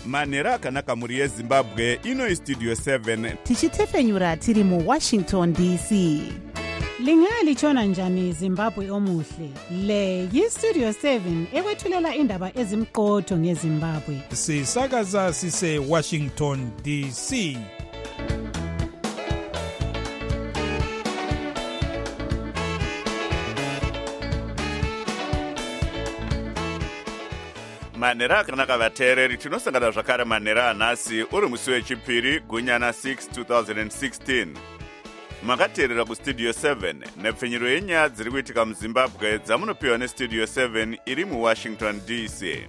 manhero akanaka mhuri yezimbabwe. Ino Studio 7 tichitefenyura tiri muWashington DC. Lingalitshona njani Zimbabwe omuhle? Le yiStudio 7 ekwethulela indaba ezimqotho ngeZimbabwe. Sisakaza sise Washington DC. manhero akanaka vateereri, tinosangana zvakare manhero anhasi uri musi wechipiri gunyana 6 2016. Makateerera kuStudio 7 nepfenyuro yenyaya dziri kuitika muZimbabwe dzamunopiwa neStudio 7 iri muWashington DC.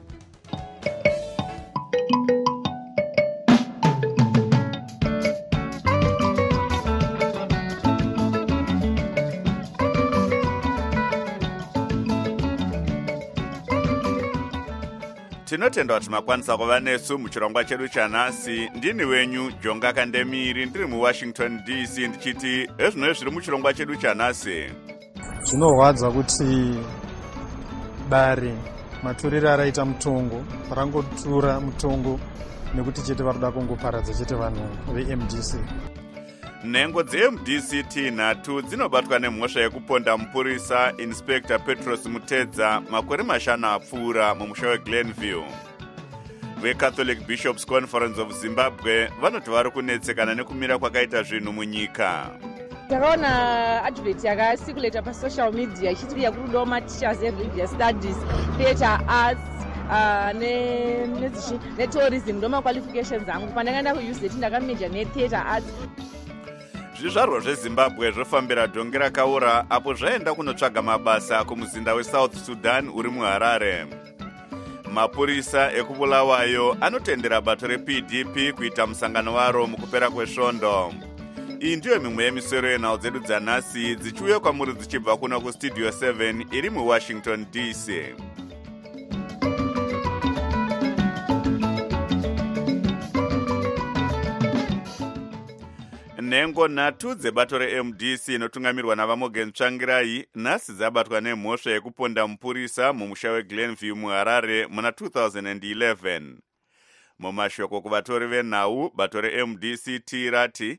Tinotenda kuti makwanisa kuva nesu muchirongwa chedu chanhasi. Ndini wenyu Jonga Kandemiri, ndiri muWashington DC, ndichiti ezvino zviri muchirongwa chedu chanhasi. Zvinorwadza kuti dare maturire araita mutongo rangotura mutongo nekuti chete varikuda kungoparadza chete vanhu veMDC. Nhengo dzeMDC nhatu dzinobatwa nemhosva yekuponda mupurisa Inspector Petros Mutedza makore 5 apfuura mumusha weGlenville. VeCatholic Bishops Conference of Zimbabwe vanoti vari kunetsekana nekumira kwakaita zvinhu munyika. Takaona advert yakasikuleta pasocial media ichiti yakurudawo mateachers religious studies, theatre arts netourism ndomaqualifications angu. Pandakaenda kuUST ndakamejor netheatre arts. Zvizvarwa zveZimbabwe zvofambira dhongi rakaura apo zvaenda kunotsvaga mabasa kumuzinda weSouth Sudan uri muHarare. Mapurisa ekubulawayo anotendera bato rePDP kuita musangano waro mukupera kwesvondo. Iyi ndiyo mimwe yemisoro yenhau dzedu dzanhasi dzichiuya kwamuri dzichibva kuno kuStudio 7 iri muWashington DC. Nhengo nhatu dzebato reMDC inotungamirwa naVamogen Tsvangirai nhasi dzabatwa nemhosva yekuponda mupurisa mumusha weGlenville muHarare muna 2011. Mumashoko kuvatori venhau, bato reMDC rati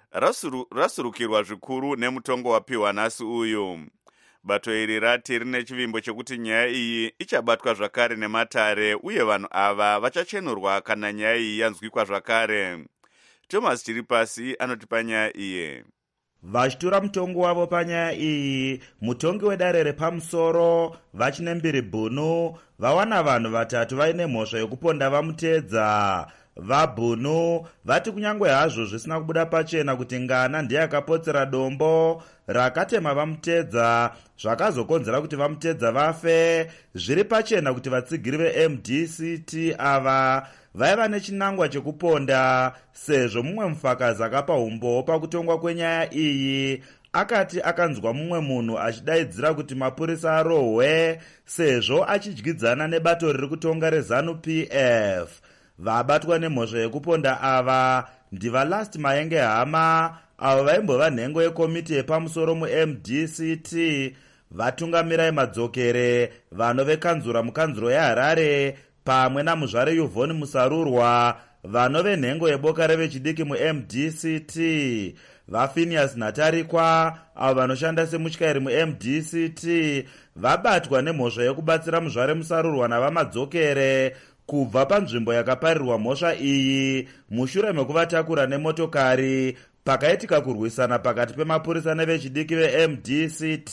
rasurukirwa zvikuru nemutongo wapiwa nhasi uyu. Bato iri rati rine chivimbo chekuti nyaya iyi ichabatwa zvakare nematare uye vanhu ava vachachenurwa kana nyaya iyi yanzwikwa zvakare. Thomas Chiripasi anotipa nyaya iye. Vachitura mutongo wavo panyaya iyi, mutongi wedare repamusoro Vachinembiri Bunu vawana vanhu vatatu vaine mhosva yokuponda Vamutedza. VaBunu vati kunyangwe hazvo zvisina kubuda pachena kuti ngana ndiye akapotsera dombo rakatema Vamutedza zvakazokonzera kuti Vamutedza vafe, zviri pachena kuti vatsigiri veMDCT ava vaiva nechinangwa chekuponda, sezvo mumwe mufakazi akapa umbowo pakutongwa kwenyaya iyi akati akanzwa mumwe munhu achidaidzira kuti mapurisa arohwe sezvo achidyidzana nebato riri kutonga reZANU-PF. Vabatwa nemhosva yekuponda ava ndivaLast Mayenge Hama, avo vaimbova nhengo yekomiti yepamusoro muMDCT, vatungamirai Madzokere, vano vekanzura mukanzuro yeHarare, pamwe namuzvare Yuvhoni Musarurwa, vano venhengo yeboka revechidiki muMDCT, vaPhinias Natarikwa, avo vanoshanda semutyairi muMDCT, vabatwa nemhosva yokubatsira muzvare Musarurwa navaMadzokere kubva panzvimbo yakaparirwa mhosva iyi mushure mekuvatakura nemotokari pakaitika kurwisana pakati pemapurisa nevechidiki veMDCT.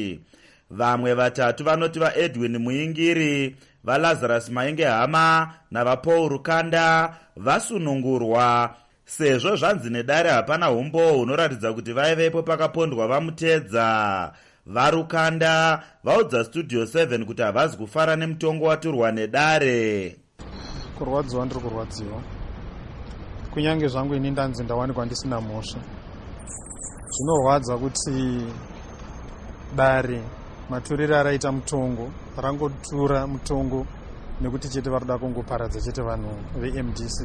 Vamwe vatatu vanoti vaEdwin Muingiri, vaLazarus Mayenge Hama navaPaul Rukanda vasunungurwa sezvo zvanzi nedare hapana umbo hunoratidza kuti vaivepo pakapondwa Vamutedza. VaRukanda vaudza Studio 7 kuti havazi kufara nemutongo waturwa nedare. Kurwadziwa ndiri kurwadziwa, kunyange zvangu ini ndanzi ndawanikwa ndisina mhosva. Zvinorwadza kuti dare maturire araita mutongo rangotura mutongo nekuti chete varikuda kungoparadza chete vanhu veMDC.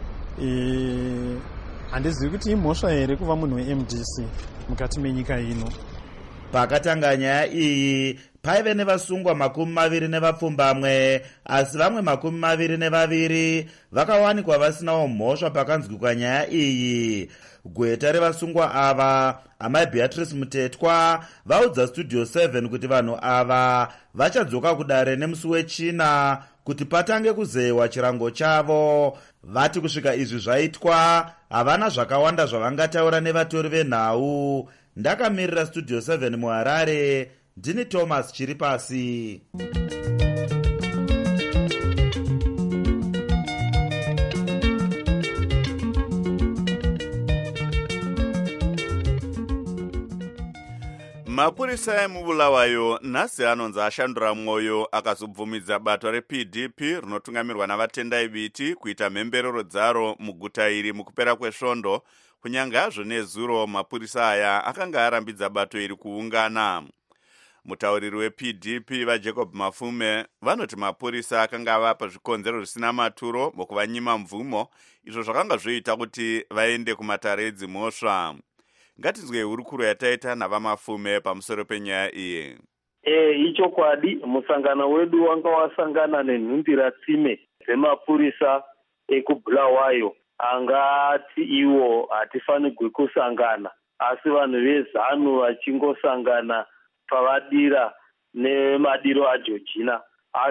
Handizivi kuti imhosva here kuva munhu weMDC mukati menyika ino. Pakatanga nyaya iyi, paive nevasungwa 20 nevapfumbamwe, asi vamwe 22 vakawanikwa vasinawo mhosva pakanzwikwa nyaya iyi. Gweta revasungwa ava, amai Beatrice Mutetwa, vaudza Studio 7 kuti vanhu ava vachadzoka kudare nemusi wechina kuti patange kuzeyiwa chirango chavo. Vati kusvika izvi zvaitwa, havana zvakawanda zvavangataura nevatori venhau. Ndakamirira Studio 7 muHarare, ndini Thomas Chiripasi. Mapurisa emubulawayo nhasi anonzi ashandura mwoyo akazobvumidza bato rePDP rinotungamirwa navatendai biti kuita mhemberero dzaro muguta iri mukupera kwesvondo, kunyange hazvo nezuro mapurisa aya akanga arambidza bato iri kuungana. Mutauriri wePDP vaJacob Mafume vanoti mapurisa akanga avapa zvikonzero zvisina maturo mukuvanyima mvumo, izvo zvakanga zvoita kuti vaende kumatare edzimhosva. Ngatinzwe hurukuro yataita navamafume pamusoro penyaya iyi. Ichokwadi, musangano wedu wanga wasangana nenhundira tsime dzemapurisa ekubulawayo. Angati iwo hatifanirwi kusangana, asi vanhu vezanu vachingosangana pavadira nemadiro aJorgina.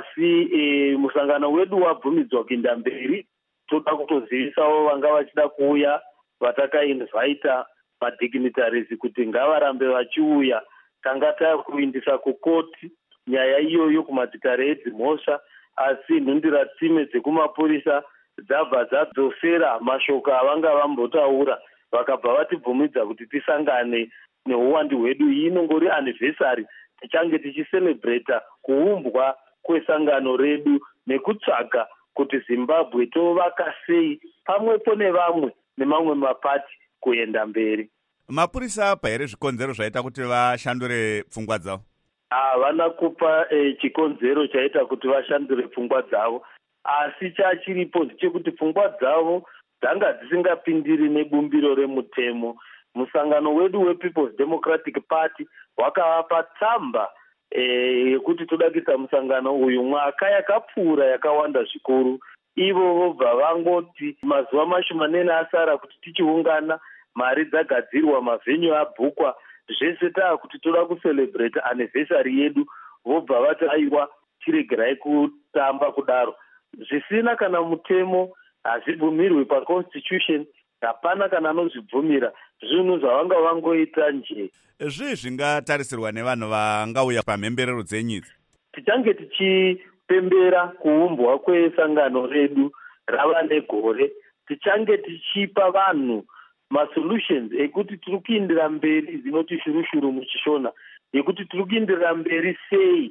Asi musangano wedu wabvumidzwa kuenda mberi. Toda kutozivisawo vanga vachida kuuya vatakainvhaita madignitaries kuti ngavarambe vachiuya. Tanga takuindisa kukoti nyaya iyoyo kumatare edzimhosva, asi nhundira tsime dzekumapurisa dzabva dzadzosera mashoko avanga vambotaura, vakabva vatibvumidza kuti tisangane neuwandi hwedu. Iyi inongori anniversary, tichange tichicelebrata kuumbwa kwesangano redu nekutsvaga kuti Zimbabwe tovaka sei pamwepo nevamwe nemamwe mapati kuenda mberi. Mapurisa apa here zvikonzero zvaita kuti vashandure pfungwa dzavo? Havana kupa chikonzero chaita kuti vashandure pfungwa dzavo, asi chachiripo ndechekuti pfungwa dzavo dzanga dzisingapindiri nebumbiro remutemo. Musangano wedu wePeople's Democratic Party wakavapa tsamba yekuti toda kuita musangano uyu mwaka yakapfuura yakawanda zvikuru. Ivo vobva vangoti mazuva mashomanene asara kuti tichiungana, mari dzagadzirwa, mavhenyu abhukwa, zvese kuti toda kucelebrate anniversary yedu. Vobva vati aiwa tiregerai kutamba kudaro. Zvisina kana mutemo, hazvibvumirwi paconstitution, hapana kana anozvibvumira. Zvinhu zvavanga vangoita nje. Zvii zvingatarisirwa nevanhu vangauya pamhemberero dzenyidzi? Tichange tichipembera kuumbwa kwesangano redu rava negore. Tichange tichipa vanhu masolutions ekuti tiri kuindira mberi, zinoti shurushuru muchishona, yekuti tiri kuindira mberi sei.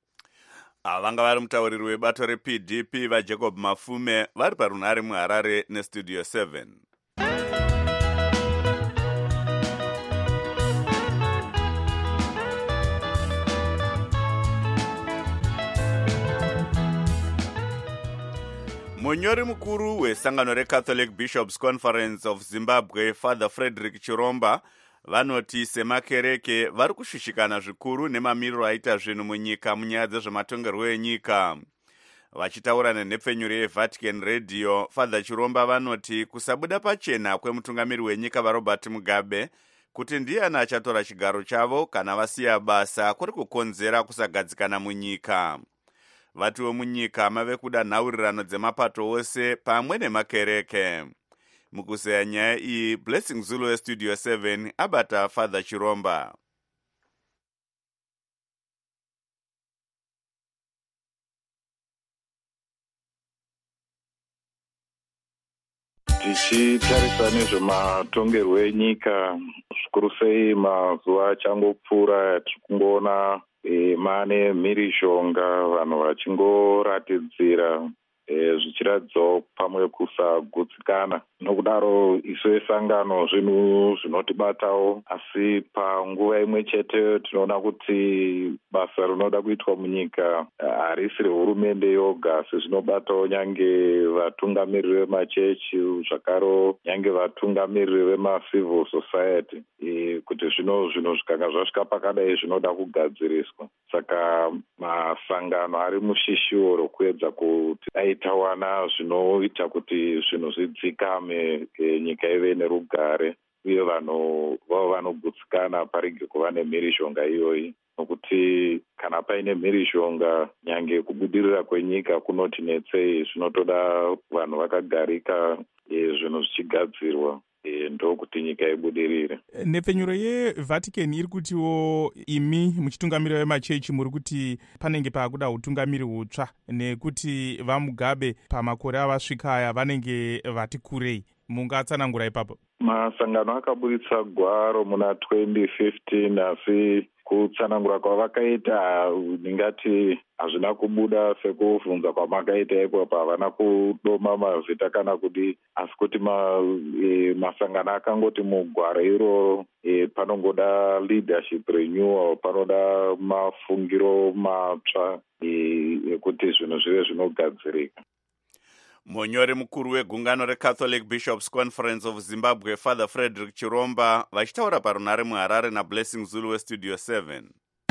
Vanga vari mutauriri webato rePDP vaJacob Mafume vari parunhare muHarare neStudio 7. Munyori mukuru wesangano reCatholic Bishops Conference of Zimbabwe, Father Frederick Chiromba, vanoti semakereke vari kushushikana zvikuru nemamiriro aita zvinhu munyika munyaya dzezvematongerwo enyika. Vachitaura nenhepfenyuro yeVatican Radio, Father Chiromba vanoti kusabuda pachena kwemutungamiri wenyika vaRobert Mugabe kuti ndiani achatora chigaro chavo kana vasiya basa kuri kukonzera kusagadzikana munyika. Vatiwo munyika mave kuda nhaurirano dzemapato ose pamwe nemakereke. Mukuzeya nyaya iyi, Blessing Zulu weStudio 7 abata Father Chiromba. Tichitarisa nezvematongerwo enyika, zvikuru sei mazuva achangopfuura atiri kungoona mane mhirishonga vanhu vachingoratidzira zvichiratidzawo pamwe kusagutsikana. Nokudaro isu esangano zvinhu zvinotibatawo, asi panguva imwe chete tinoona kuti basa rinoda kuitwa munyika harisi rehurumende yoga, asi zvinobatawo nyange vatungamiriri vemachechi, zvakare nyange vatungamiriri vemacivil society, kuti zvinhu zvikanga zvasvika pakadai zvinoda kugadziriswa. Saka masangano ari mushishiwo rokuedza kuti aitawana zvinoita kuti zvinhu zvidzikame, nyika ive nerugare, uye vanhu vavo vanogutsikana parege kuva nemhirizhonga iyoyi. Nokuti kana paine mhirizhonga, nyange kubudirira kwenyika kunoti netsei, zvinotoda vanhu vakagarika, zvinhu zvichigadzirwa, ndokuti nyika ibudirire. Nhepfenyuro yeVatican iri kutiwo imi muchitungamirira vemachechi muri kuti panenge paakuda utungamiri hutsva, nekuti vaMugabe pamakore avasvika aya vanenge vati kurei. Mungatsanangura ipapo? Masangano akaburitsa gwaro muna 2015, asi kutsanangura kwavakaita ndingati hazvina kubuda sekuvhunza kwamakaita ipapo. Havana kudoma mazita kana kudi, asi kuti masangano akangoti mugwaro iroro panongoda leadership renewal, panoda mafungiro matsva ekuti zvinhu zvive zvinogadzirika. Munyori mukuru wegungano reCatholic Bishops Conference of Zimbabwe, Father Frederick Chiromba, vachitaura parunare muHarare naBlessing Zulu weStudio 7.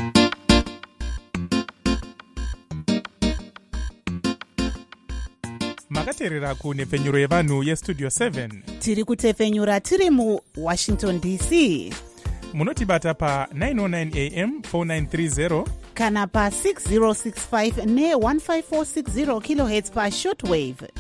Makateerera kunhepfenyuro yevanhu yeStudio 7. Tiri kutepfenyura tiri muWashington DC. Munotibata pa 909 AM 4930 kana pa 6065 ne15460 kHz pa shortwave.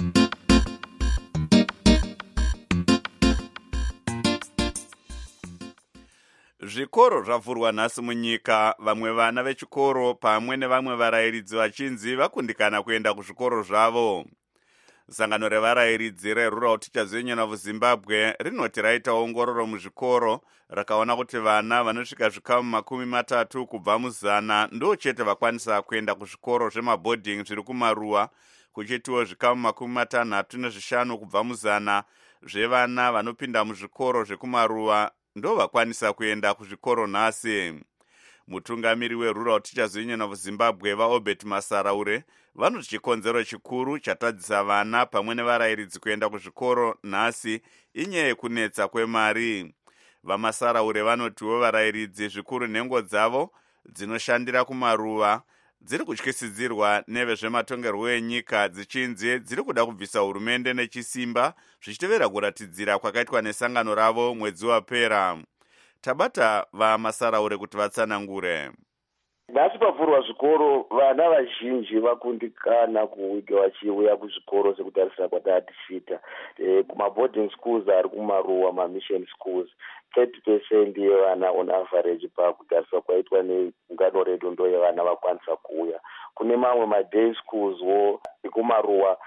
Zvikoro zvavhurwa nhasi munyika, vamwe vana vechikoro pamwe nevamwe varayiridzi vachinzi vakundikana kuenda kuzvikoro zvavo. Sangano revarayiridzi reRural Teachers Union of Zimbabwe rinoti raita ongororo muzvikoro rakaona kuti vana vanosvika zvikamu 30 kubva muzana ndo chete vakwanisa kuenda kuzvikoro zvemaboarding zviri kumaruwa, kuchitiwo zvikamu 65 kubva muzana zvevana vanopinda muzvikoro zvekumaruwa ndo vakwanisa kuenda kuzvikoro nhasi. Mutungamiri weRural Teachers Union of Zimbabwe vaObert Masaraure vanoti chikonzero chikuru chatadzisa vana pamwe nevarayiridzi kuenda kuzvikoro nhasi inyaya yekunetsa kwemari. VaMasaraure vanotiwo varayiridzi zvikuru nhengo dzavo dzinoshandira kumaruwa dziri kutyisidzirwa nevezvematongerwo enyika dzichinzi dziri kuda kubvisa hurumende nechisimba, zvichitevera kuratidzira kwakaitwa nesangano ravo mwedzi wapera. Tabata vaMasaraure kuti vatsanangure. Nhasi pavhurwa zvikoro, vana vazhinji vakundikana kuwike vachiuya kuzvikoro sekutarisira kwatati tichiita. Kumaboarding schools ari kumaruwa, mamission schools, 30% yevana on average pakutariswa kwaitwa negungano redu ndo yevana vakwanisa kuuya. Kune mamwe maday schools wo ekumaruwa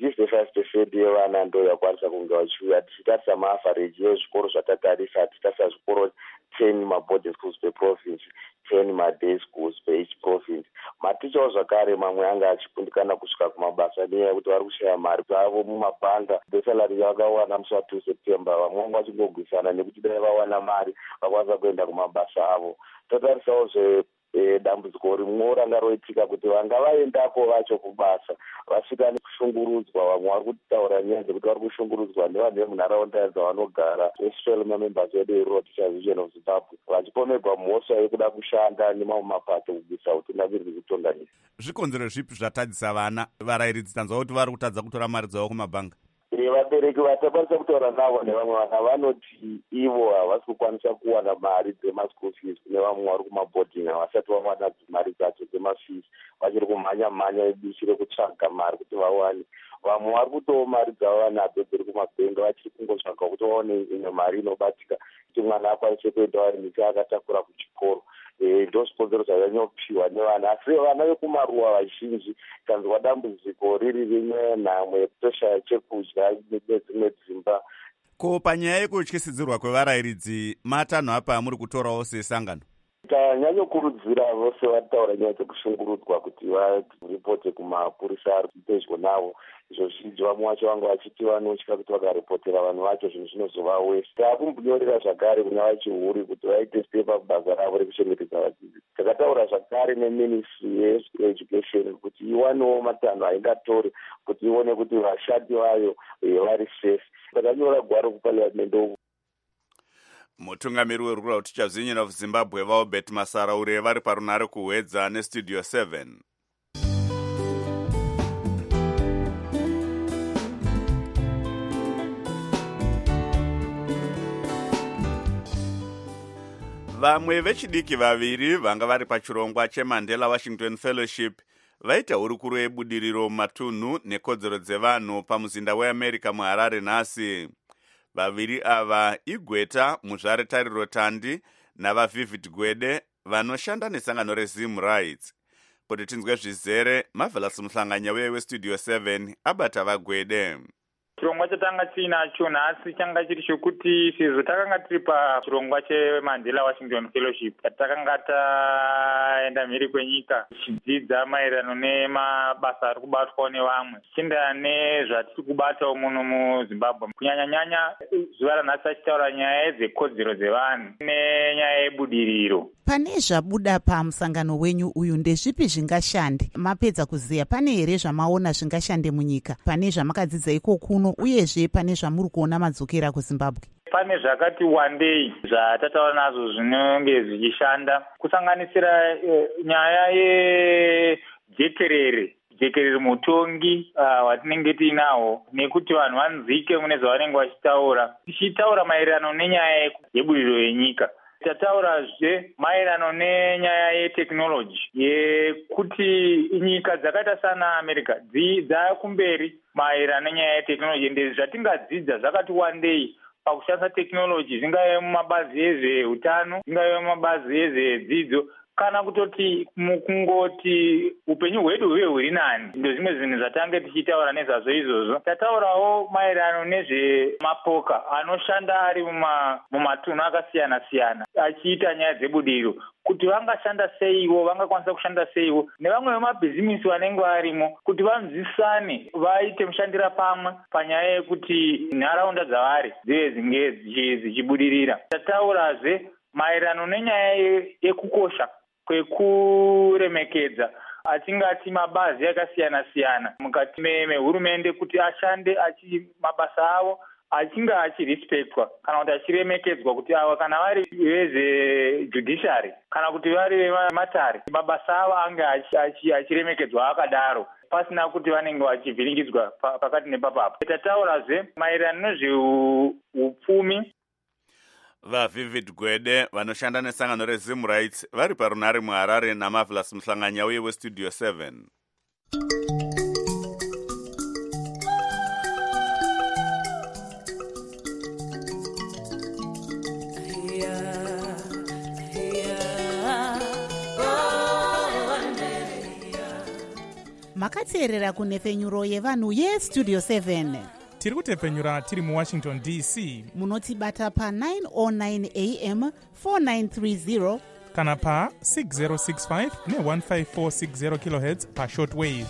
65% yevana ndo yakwanisa kunge vachiuya. Tichitarisa maaverage yezvikoro zvatatarisa, tichitarisa zvikoro 10 maboarding schools per province, 10 maday schools per each province. Matichawo zvakare mamwe anga achikundikana kusvika kumabasa nenyaya yekuti vari kushaya mari dzavo mumabhanga. Salary yavakawana musi wa2 September, vamwe vanga vachingogwisana nekuti dai vawana mari vakwanisa kuenda kumabasa avo. Totarisawo dambudziko rimwe ranga roitika kuti vanga vaendako vacho kubasa vasvika nekushungurudzwa. Vamwe vari kutaura nyaya dzekuti vari kushungurudzwa nevanhu vemunharaunda dzavanogara, especially mamembers vedu veRural Teachers Union of Zimbabwe, vachipomerwa mhosva yekuda kushanda nemamwe mapato kubvisa utungamiriri kutonga nyika. Zvikonzero zvipi zvatadzisa vana varayiridzi tanzwa kuti vari kutadza kutora mari dzavo kumabhanga? Vabereki vatakwanisa kutaura navo nevamwe vana vanoti ivo havasi kukwanisa kuwana mari dzemaschool fees kune vamwe vari kumaboarding havasati vawana mari dzacho dzemafees, vachiri kumhanya ibishi rekutsvaga mari kuti vawane. Vamwe vari kutowo mari dzavo vanadzo dziri kumabhenga vachiri kungotsvaga kuti vaone imwe mari inobatika kuti mwana akwanise kuenda warinisi akatakura kuchikoro. Ndo zvikonzero zvavanyopiwa nevana, asi vana vekumaruwa vazhinji tanzwa dambudziko riri rimwe, nhamo yekutoshaya chekudya nedzimwe dzimba. Ko panyaya yekutyisidzirwa kwevarayiridzi matanho apa muri kutorawo sesangano? tanyanyokurudzira vose vataura nyaya dzekushungurudzwa kuti varipote kumapurisa ari pedyo navo. Izvo zvizvi vamwe vacho vanga vachiti vanotya kuti vakaripotera vanhu vacho zvinhu zvinozova wese. Taakumbonyorera zvakare kuna vachihuri kuti vaite stepa kubasa ravo rekuchengetedza vadzidzi. Takataura zvakare neministry yeeducation kuti iwanewo matanho aingatori kuti ione kuti vashandi vayo vari safe. Takanyora gwaro kupariamendi. Mutungamiri werura kuti chavzinyina kuZimbabwe vaobert Masaraure vari parunare kuhwedza nestudio 7. Vamwe vechidiki vaviri vanga vari pachirongwa cheMandela Washington Fellowship vaita hurukuro yebudiriro mumatunhu nekodzero dzevanhu pamuzinda weAmerica muHarare nhasi. Vaviri ava iGweta Muzvare Tariro Tandi navaVivid Gwede vanoshanda nesangano reZim Rights. Kuti tinzwe zvizere, Marvelous Muhlanganya weStudio 7 abata vaGwede. Chirongwa chatanga tiinacho nhasi changa chiri chokuti sezvo takanga tiri pachirongwa cheMandela Washington Fellowship takanga taenda mhiri kwenyika tichidzidza maererano nemabasa ari kubatwa nevamwe tichienda nezvatiri kubatawo muno muZimbabwe, kunyanya-nyanya zuva ranhasi achitaura nyaya dzekodzero dzevanhu nenyaya yebudiriro. Pane zvabuda pamusangano wenyu uyu ndezvipi zvingashande? Mapedza kuziya pane here zvamaona zvingashande munyika? Pane zvamakadzidza iko kuno uyezve pane zvamuri kuona madzokera kuZimbabwe? Pane zvakati wandei zvatataura nazvo zvinenge zvichishanda kusanganisira nyaya yejekerere mutongi watinenge tiinawo nekuti vanhu vanzike mune zvavanenge vachitaura tichitaura maererano nenyaya yebudiriro yenyika. Tataurazve maererano nenyaya yetekinoloji yekuti nyika dzakaita sana America dzakumberi maererano nenyaya yetekinoloji ende zvatingadzidza zvakati wandei pakushandisa tekinoloji, zvingave mumabazi ezveutano, zvingave mumabazi ezvedzidzo kana kutoti mukungoti upenyu hwedu huve huri nani. Ndozvimwe zvinhu zvatange tichitaura nezvazvo izvozvo. Tataurawo maererano nezvemapoka anoshanda ari mumatunhu akasiyana-siyana achiita nyaya dzebudiriro kuti vangashanda seiwo, vangakwanisa kushanda seiwo nevamwe vemabhizimisi vanenge varimo kuti vanzwisane vaite mushandira pamwe panyaya yekuti nharaunda dzavari dzive dzinge dzichibudirira. Tataurazve maererano nenyaya yekukosha kwekuremekedza atingati mabazi akasiyana-siyana mukati mehurumende kuti ashande mabasa avo achinga achirespectwa kana kuti achiremekedzwa kuti ava kana vari vezejudiciary kana kuti vari vematare mabasa avo ange achiremekedzwa akadaro pasina kuti vanenge vachivhiringidzwa pakati nepapapo. Tataurazve maererano nezveupfumi. VaVivid Gwede vanoshanda nesangano reZim Rights vari parunare muHarare naMarvelous Muhlanganya weStudio 7. Makateerera kunhefenyuro yevanhu yeStudio 7. Tiri kutepfenyura tiri muWashington DC. Munotibata pa909 AM 4930 kana pa 6065 ne15460 kHz pa shortwave.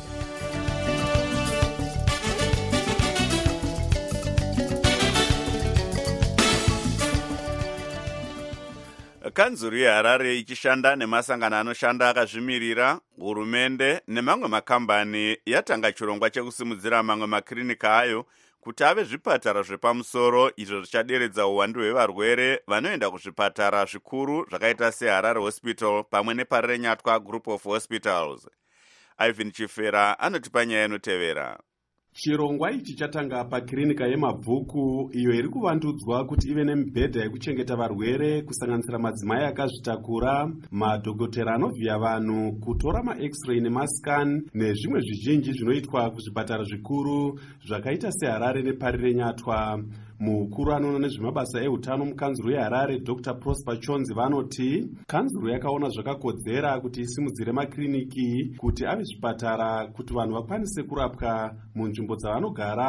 Kanzuru yeHarare ichishanda nemasangano anoshanda akazvimirira, hurumende nemamwe makambani yatanga chirongwa chekusimudzira mamwe makirinika ayo kuti ave zvipatara zvepamusoro izvo zvichaderedza uwandu hwevarwere vanoenda kuzvipatara zvikuru zvakaita seHarare Hospital pamwe neParenyatwa Group of Hospitals. Ivan Chifera anotipa nyaya inotevera. Chirongwa ichi chatanga pakirinika yemabvuku iyo iri kuvandudzwa kuti ive nemibhedha yekuchengeta varwere kusanganisira madzimai akazvitakura, madhokotera anovhiya vanhu, kutora max-ray nemascan nezvimwe zvizhinji zvinoitwa kuzvipatara zvikuru zvakaita seHarare neParenyatwa. Mukuru anoona nezvemabasa eutano mukanzuru yeHarare Dr. Prosper Chonzi vanoti kanzuru yakaona zvakakodzera kuti isimudzire makiriniki kuti ave zvipatara kuti vanhu vakwanise kurapwa munzvimbo dzavanogara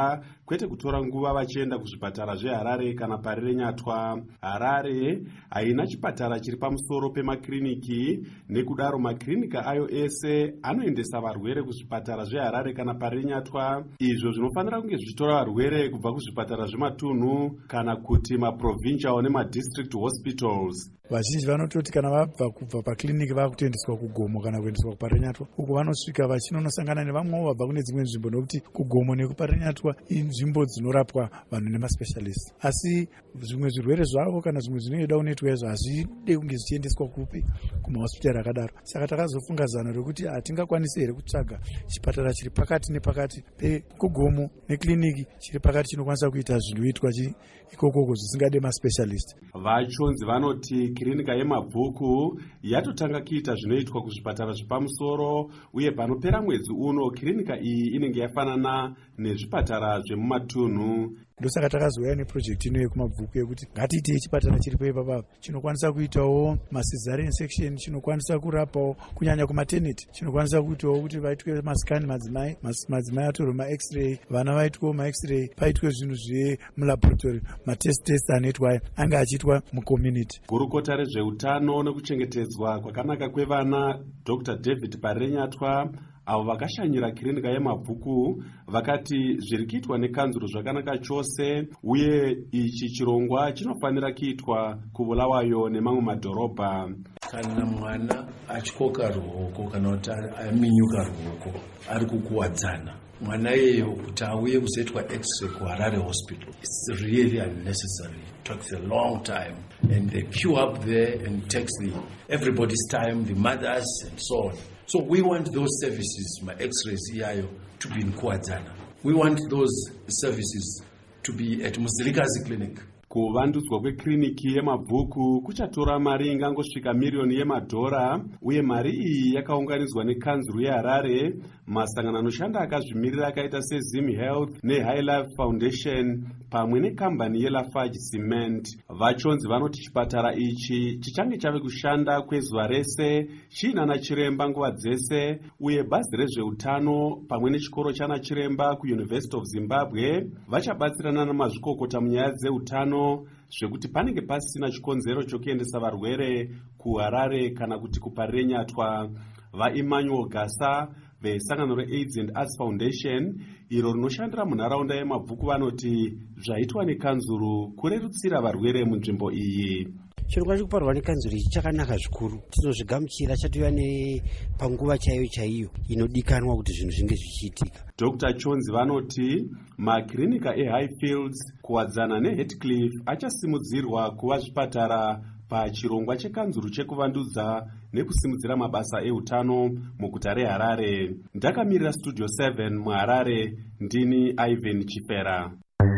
kwete kutora nguva vachienda kuzvipatara zveharare kana parirenyatwa. Harare haina chipatara chiri pamusoro pemakiriniki, nekudaro makirinika ayo ese anoendesa varwere kuzvipatara zveharare kana parirenyatwa. Izvo zvinofanira kunge zvichitora varwere kubva kuzvipatara zvematunhu kana kuti maprovincial nemadistrict hospitals. Vazhinji vanototi kana vabva kubva pakiriniki vakutoendeswa kugomo kana kuendeswa kuparirenyatwa, uko vanosvika vachinonosangana nevamwewo vabva kune dzimwe nzvimbo, nokuti kugomo nekuparirenyatwa inzvimbo dzinorapwa vanhu nemaspecialist. Asi zvimwe zvirwere zvavo kana zvimwe zvinoda kunoitwa izvo hazvide kunge zvichiendeswa kupi kumahospitari akadaro. Saka takazofunga zano rekuti hatingakwanisi here kutsvaga chipatara chiri pakati nepakati pekugomo nekiriniki chiri pakati chinokwanisa kuita zvinoitwa ikokoko zvisingade maspecialist. Vachonzi vanoti kirinika yemabvuku yatotanga kuita zvinoitwa kuzvipatara zvepamusoro, uye panopera mwedzi uno kirinika iyi inenge yafanana nezvipatara zvemumatunhu. Ndosaka takazouya neprojekti ino yekumabvuku yekuti ngatiitei chipatara chiripo ipapa chinokwanisa kuitawo macesarean section, chinokwanisa kurapawo kunyanya kumaternity, chinokwanisa kuitawo kuti vaitwe masikani madzimai atorwe max-ray, vana vaitwewo max-ray, paitwe zvinhu zvemulaboratory, matest anoitwa anga achiitwa mucommunity. Gurukota rezveutano nekuchengetedzwa kwakanaka kwevana Dr. David Parirenyatwa avo vakashanyira kirinika yemabvuku vakati zviri kuitwa nekanzuro zvakanaka chose, uye ichi chirongwa chinofanira kuitwa kuBulawayo nemamwe madhorobha. Kana mwana achikoka ruoko kana kuti aminyuka ruoko ari kukuwadzana, mwana iyeyo kuti auye kuzoitwa x-ray kuHarare hospital, it's really unnecessary. It takes a long time and they queue up there and it takes everybody's time, the mothers and so on. So we want those services, my x-rays iyayo, to be in Kuwadzana. We want those services to be at Muzilikazi clinic. Kuvandudzwa kwekiriniki yemabvuku kuchatora mari ingangosvika miriyoni yemadhora, uye mari iyi yakaunganidzwa nekanzuru yeHarare, masangano anoshanda akazvimirira akaita seZim Health neHigh Life Foundation pamwe nekambani yeLafarge Cement. Vachonzi vanoti chipatara ichi chichange chave kushanda kwezuva rese chiinana chiremba nguva dzese, uye bazi rezveutano pamwe nechikoro chana chiremba kuUniversity of Zimbabwe vachabatsirana namazvikokota munyaya dzeutano, zvekuti panenge pasina chikonzero chokuendesa varwere kuHarare kana kuti kuparirenyatwa. VaEmmanuel Gasa vesangano reAIDS and Arts Foundation iro rinoshandira munharaunda yemabvuku vanoti zvaitwa nekanzuru kurerutsira varwere munzvimbo iyi. Chirongwa chekuparwa nekanzuru ichi chakanaka zvikuru, tinozvigamuchira chatuya panguva chaiyo inodikanwa kuti zvinhu zvinge zvichiitika. Dr. Chonzi vanoti makirinika eHighfields, Kuwadzana neHeathcliff achasimudzirwa kuva zvipatara pachirongwa chekanzuru chekuvandudza nekusimudzira mabasa eutano muguta reHarare. Ndakamirira Studio 7 muHarare, ndini Ivan Chipera.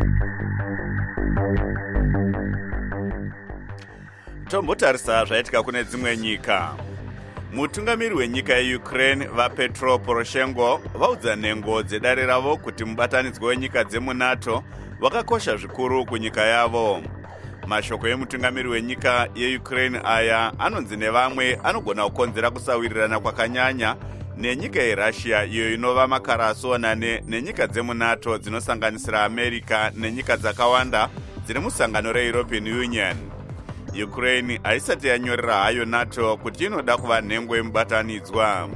Tombotarisa zvaitika kune dzimwe nyika. Mutungamiri wenyika yeUkraine vaPetro Poroshenko vaudza nhengo dzedare ravo kuti mubatanidzwa wenyika dzemuNATO wakakosha zvikuru kunyika yavo. Mashoko emutungamiri wenyika yeUkraine aya anonzi nevamwe anogona kukonzera kusawirirana kwakanyanya nenyika yeRussia iyo inova makarasonane nenyika dzemuNATO dzinosanganisira America nenyika dzakawanda dziri musangano reEuropean Union. Ukraine haisati yanyorera hayo NATO kuti inoda kuva nhengo yemubatanidzwa.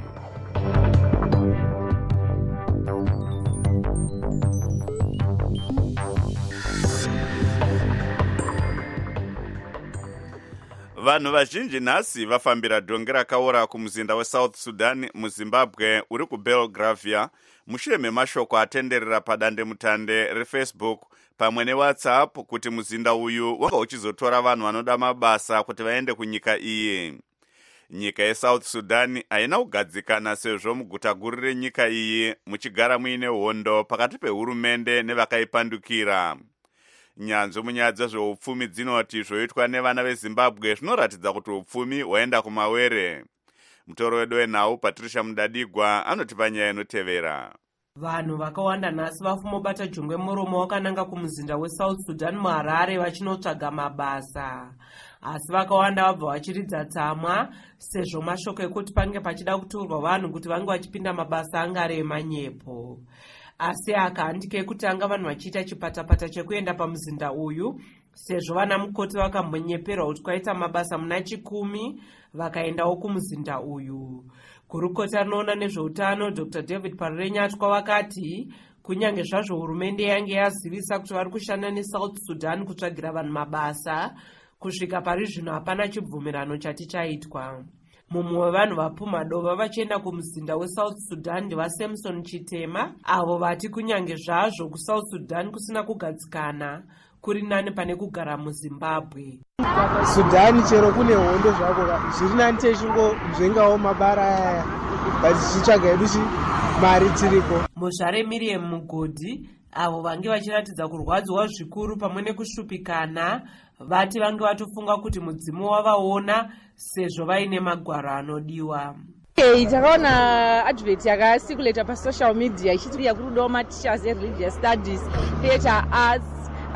Vanhu vazhinji nhasi vafambira dhonge rakaora kumuzinda weSouth Sudan muZimbabwe uri kuBelgravia mushure memashoko atenderera padandemutande reFacebook pamwe neWhatsApp kuti muzinda uyu wanga uchizotora vanhu vanoda mabasa kuti vaende kunyika iyi. Nyika yeSouth Sudan haina kugadzikana sezvo muguta guru renyika iyi muchigara muine hondo pakati pehurumende nevakaipandukira. Nyanzvi munyaya dzezveupfumi dzinoti zvoitwa nevana veZimbabwe zvinoratidza kuti upfumi hwaenda kumawere. Mutoro wedu wenhau Patricia Mudadigwa anotipa nyaya inotevera. Vanhu vakawanda nhasi vafumobata jongwe muromo wakananga kumuzinda weSouth Sudan muHarare vachinotsvaga mabasa. Asi vakawanda vabva vachiridza tsamwa sezvo mashoko ekuti pange pachida kutorwa vanhu kuti vange vachipinda mabasa angarema nyepo. asi akaandika ekutanga vanhu vachiita chipatapata chekuenda pamuzinda uyu sezvo vana mukoti vakambonyeperwa kuti kwaita mabasa muna 10 vakaendawo kumuzinda uyu. Gurukota rinoona nezveutano Dr David Parirenyatwa vakati kunyange zvazvo hurumende yange yazivisa kuti vari kushanda neSouth Sudan kutsvagira vanhu mabasa, kusvika pari zvino hapana chibvumirano chati chaitwa. Mumwe wevanhu vapuma dova vachienda kumuzinda weSouth Sudan ndivaSamson Chitema, avo vati kunyange zvazvo kuSouth Sudan kusina kugadzikana kuri nani pane kugara muZimbabwe. Sudani chero kune hondo zvako zviri nani techingozvengawo mabara aya vachitsvaga hedu mari tiriko. Muzvare Miriam Mugodhi avo vange vachiratidza kurwadziwa zvikuru pamwe nekushupikana vati vange vatofunga kuti mudzimu wavaona sezvo vaine magwaro anodiwa. Takaona advert yakasikuleta pasocial media ichiti yakurudawo mateachers ereligious studies, theatre arts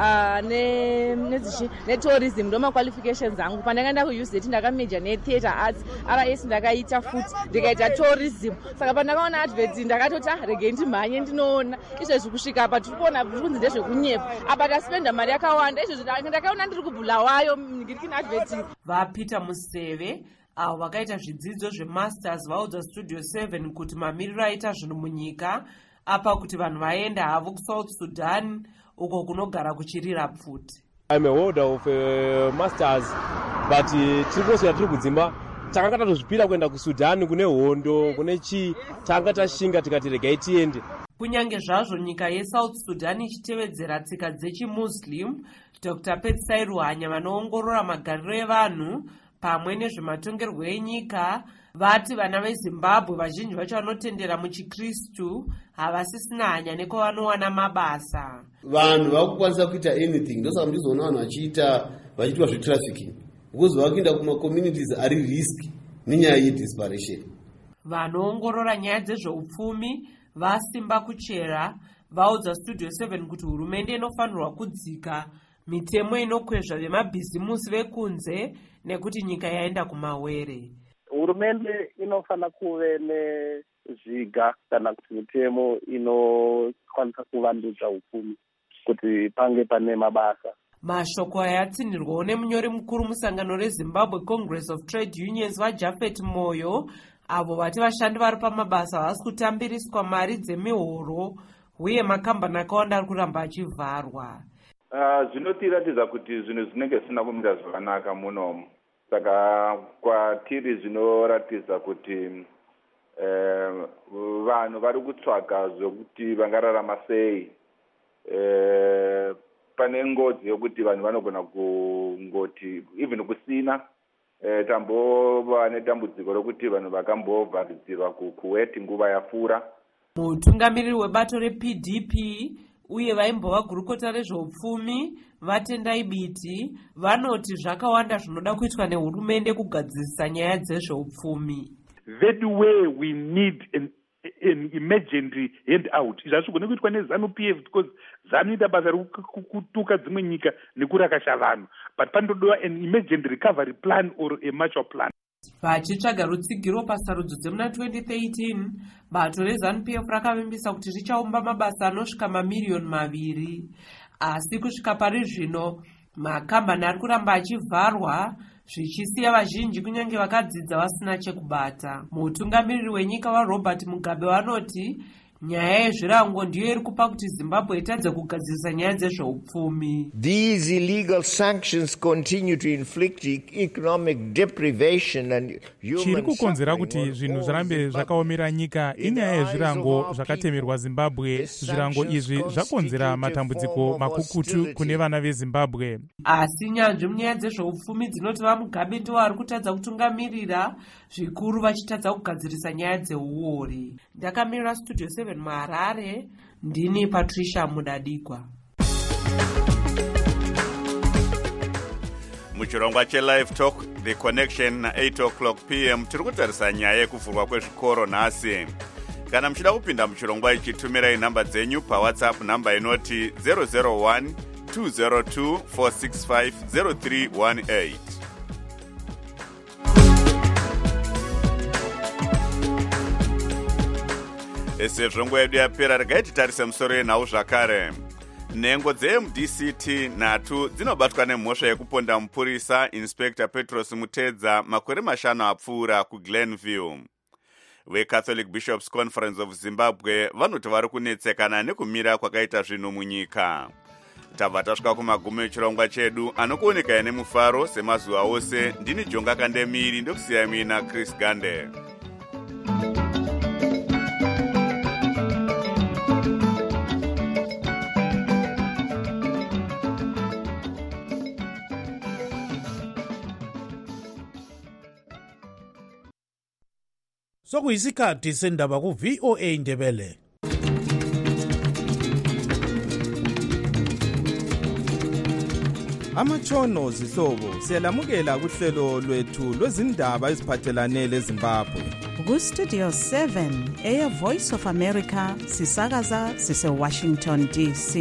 netourism ndo maqualifications angu. Pandakaenda kuUZ ndakamejor netheatre arts, RS ndakaita futi ndikaita tourism. Saka pandakaona advert ndakatoti regei ndimhanye ndinoona izvezvi kusvika apa tiri kuona kunzi ndezvekunyepa apa taspenda mari yakawanda. Izvezvi ndakaona ndiri kubhulawayo ndiri kina advert. VaPeter Museve avo vakaita zvidzidzo zvemasters vaudza Studio 7 kuti mamiriro aita zvinhu munyika apa kuti vanhu vaenda havo kuSouth Sudan uko kunogara kuchirira pfuti. I'm a holder of masters but tirikoswera tiri kudzimba takanga tatozvipira kuenda kuSudan kune hondo kune tanga tashinga tikati regai tiende. Kunyange zvazvo nyika yeSouth Sudan ichitevedzera tsika dzechimuslim, Dr Petsai Ruhanya vanoongorora magariro evanhu pamwe nezvematongerwo enyika vati vana veZimbabwe vazhinji vacho vanotendera muchiKristu havasisina hanya nekwavanowana mabasa. Vanhu vakukwanisa kuita anything, ndosaka ndizoona vanhu vachiitwa zvetrafficking because vakuenda kumacommunities ari risk nenyaya yedesperation. Vanoongorora nyaya dzezveupfumi vasimba kuchera vaudza Studio 7 kuti hurumende inofanirwa kudzika mitemo inokwezva vemabhizimusi vekunze nekuti nyika yaenda kumawere. Hurumende inofana kuve nezviga kana kuti mitemo inokwanisa kuvandudza upfumi kuti pange pane mabasa. Mashoko aya atsinirwawo nemunyori mukuru musangano reZimbabwe Congress of Trade Unions vaJafet Moyo, avo vati vashandi vari pamabasa vasi kutambiriswa mari dzemihoro uye makambani akawanda ari kuramba achivharwa. Zvinotiratidza kuti zvinhu zvinenge zvisina kumira zvakanaka munomu. Saka kwatiri zvinoratidza kuti vanhu vari kutsvaga zvokuti vangararama sei. Pane ngozi yokuti vanhu vanogona kungoti even kusina tambova nedambudziko rokuti vanhu vakambovharidzirwa kuweti nguva yapfuura. Mutungamiriri webato rePDP uye vaimbova gurukota rezveupfumi vatendai biti vanoti zvakawanda zvinoda kuitwa nehurumende kugadzirisa nyaya dzezveupfumi. That way we need an emergency handout. Zvazvigone kuitwa neZANU-PF because ZANU ita basa rekutuka dzimwe nyika nekurakasha vanhu, but panodova an emergency recovery plan or a mature plan. Vachitsvaga rutsigiro pasarudzo dzemuna 2013, bato reZANU-PF rakavimbisa kuti richaumba mabasa anosvika mamiliyoni 2, asi kusvika pari zvino makambani ari kuramba achivharwa zvichisiya vazhinji kunyange vakadzidza vasina chekubata. Mutungamiriri wenyika waRobert Mugabe vanoti nyaya yezvirango ndiyo iri kupa kuti Zimbabwe itadze kugadzirisa nyaya dzezveupfumi. These illegal sanctions continue to inflict economic deprivation and human chiri kukonzera kuti zvinhu zvirambe zvakaomera nyika inyaya yezvirango zvakatemerwa Zimbabwe. Zvirango izvi zvakonzera matambudziko makukutu kune vana veZimbabwe. Asi nyanzvi munyaya dzezveupfumi dzinoti vaMugabe ndiwo ari kutadza kutungamirira zvikuru vachitadza kugadzirisa nyaya dzeuori. Ndakamirira Studio 7 muHarare, ndini Patricia Mudadikwa. Muchirongwa cheLive Talk The Connection na 8 o'clock p.m. tiri kutarisa nyaya yekuvhurwa kwezvikoro nhasi. Kana muchida kupinda muchirongwa ichi, tumirai nhamba dzenyu paWhatsApp namba inoti 001 202 465 0318. sezvo nguva yedu yapera regai titarise musoro yenhau zvakare. Nhengo dzeMDCT nhatu dzinobatwa nemhosva yekuponda mupurisa Inspector Petros Mutedza makore 5 apfuura kuGlenview. VeCatholic Bishops Conference of Zimbabwe vanoti vari kunetsekana nekumira kwakaita zvinhu munyika. Tabva tasvika kumagumo echirongwa chedu anokuoneka nemufaro semazuva ose. Ndini Jonga Kandemiri ndokusiya mina Chris Gande. Sokuyisikhathi sendaba ku VOA Ndebele. Amatshono zihlobo siyalamukela kuhlelo lwethu lwezindaba eziphathelane leZimbabwe. Ku Studio 7 Air Voice of America sisakaza sise Washington DC.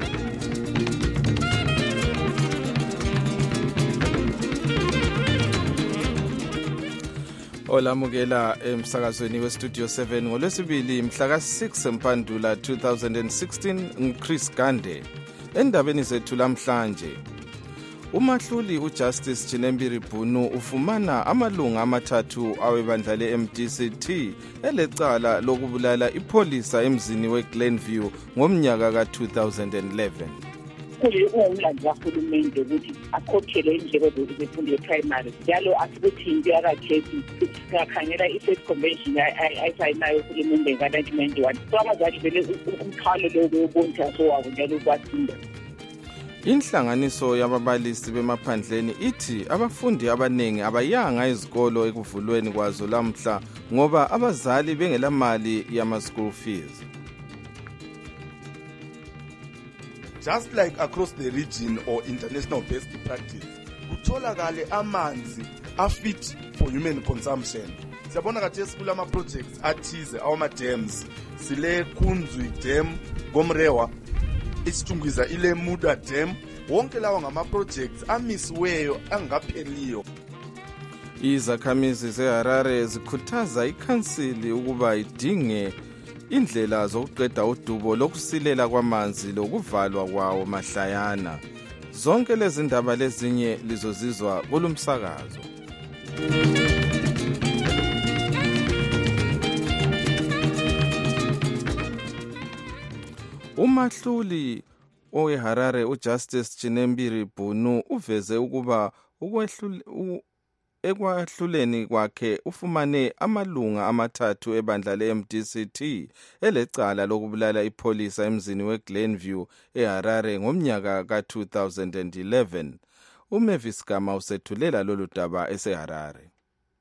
Olamukela emsakazweni weStudio 7 ngolwesibili mhla ka6 Mpandula 2016 ngChris Gande. Endabeni zethu lamhlanje, umahluli uJustice Chinembiri Bunu ufumana amalunga amathathu awebandla leMDCT elecala lokubulala ipolisa emzini weGlenview ngomnyaka ka2011. Umlando kahulumende ukuthi akhokhele indleko zemfundo ye-primary njalo asikuthi into yakakhesi singakhangela i-State Convention ayisayinayo uhulumende ka-1991. So abazali vele umthwalo lo wobonisa wabo njalo kwasinda. Inhlanganiso yababalisi bemaphandleni ithi abafundi abanengi abayanga izikolo ekuvulweni kwazo lamhla ngoba abazali bengelamali yama-school fees. Just like across the region or international best practice, kutholakale amanzi afit for human consumption. Siyabona kathesi kulama projects athize awama dams. Sile Kunzwi Dam, Gomrewa, isithungiza ile Muda Dam. Wonke lawa ngama projects amisiweyo angapheliyo. Izakhamizi zeHarare zikhuthaza ikhansili ukuba idinge indlela zokuqeda udubo lokusilela kwamanzi lokuvalwa kwawo mahlayana. Zonke lezi ndaba lezinye lizozizwa kulumsakazo. Umahluli oweHarare uJustice Chinembiri Bunu uveze ukuba ekwahluleni kwakhe ufumane amalunga amathathu ebandla leMDCT elecala lokubulala ipolisa emzini weGlenview eHarare ngomnyaka ka2011. uMavis Gama usethulela lolu daba eseHarare.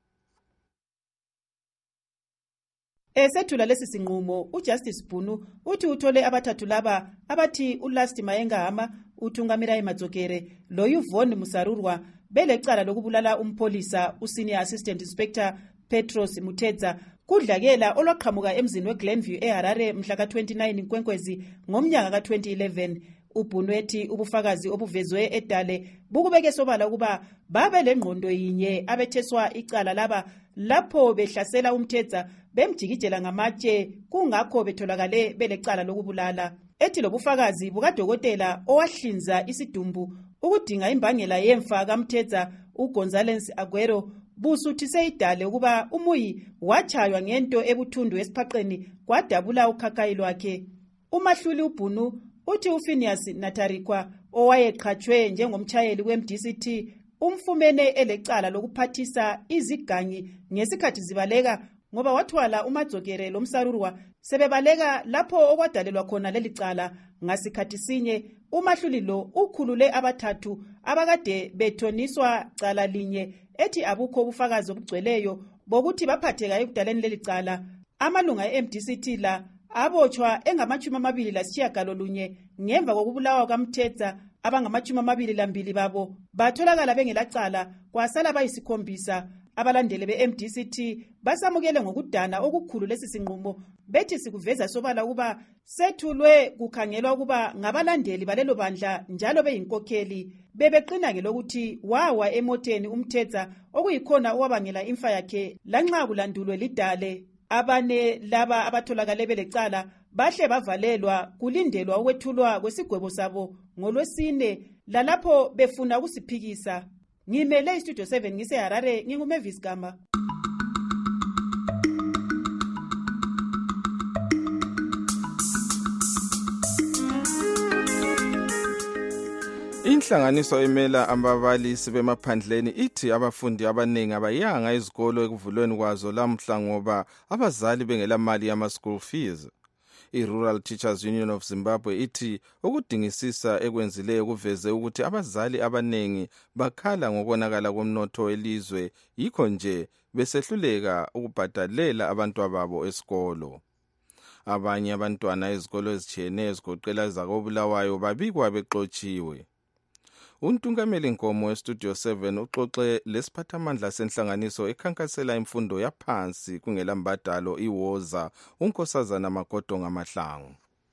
Esethula lesi sinqumo, uJustice Bunu uthi uthole abathathu laba abathi uLasti Mayengama, uThungamira Madzokere, loYvonne Musarurwa belecala lokubulala umpolisa uSenior Assistant Inspector Petros Mutedza kudlakela olwaqhamuka emzini weGlenview eHarare mhla ka29 Nkwenkwezi ngomnyaka ka2011. uBunu ethi ubufakazi obuvezwe edale bukubeke sobala ukuba babe lengqondo yinye abetheswa icala laba lapho behlasela umthetsa bemjikijela ngamatshe kungakho betholakale belecala lokubulala. Ethi lobufakazi bukadokotela owahlinza isidumbu ukudinga imbangela yemfa kaMthetsa uGonzalez Aguero busuthise idale ukuba umuyi wachaywa ngento ebuthundu esiphaqeni kwadabula ukhakayi lwakhe. Umahluli uBunu uthi uPhinias Natarikwa owayeqhatshwe njengomtshayeli weMDCT umfumene elecala lokuphathisa izigangi ngesikhathi zibaleka ngoba wathwala uMadzokere loMsarurwa sebebaleka lapho okwadalelwa khona lelicala. Ngasikhathi sinye umahluli lo ukhulule abathathu abakade bethoniswa cala linye ethi abukho ubufakazi obugcweleyo bokuthi baphatheka ekudaleni lelicala. Amalunga eMDCT la abotshwa engama-29 ngemva kokubulawa kaMthetsa. Abangama-22 babo batholakala bengelacala, kwasala bayi7. Abalandeli beMDCT basamukele ngokudana okukhulu lesi sinqumo bethi sikuveza sobala ukuba sethulwe kukhangelwa ukuba ngabalandeli balelo bandla njalo beyinkokheli. Bebeqina ke lokuthi wawa emoteni umthetsa okuyikhona owabangela imfa yakhe lanxa kulandulwe lidale. abane laba abatholakale belecala bahle bavalelwa kulindelwa ukwethulwa kwesigwebo sabo ngoLwesine lalapho befuna ukusiphikisa. Ngimele iStudio 7 ngiseHarare, nginguMavis Gamba. Inhlanganiso emela ababalisi bemaphandleni ithi abafundi abaningi abayanga izikolo ekuvulweni kwazo lamhla ngoba abazali bengelamali yama-school fees. I-Rural Teachers Union of Zimbabwe ithi ukudingisisa ekwenzileyo kuveze ukuthi abazali abaningi bakhala ngokonakala komnotho welizwe, yikho nje besehluleka ukubhadalela abantwababo esikolo. Abanye abantwana ezikolo ezitshiyeneyo ezigoqela ezakoBulawayo babikwa bexotshiwe. Untungameli Nkomo weStudio 7 uxoxe lesiphathamandla senhlanganiso ekhankasela imfundo yaphansi kungelambadalo iWoza, uNkosazana Makoto Ngamahlangu.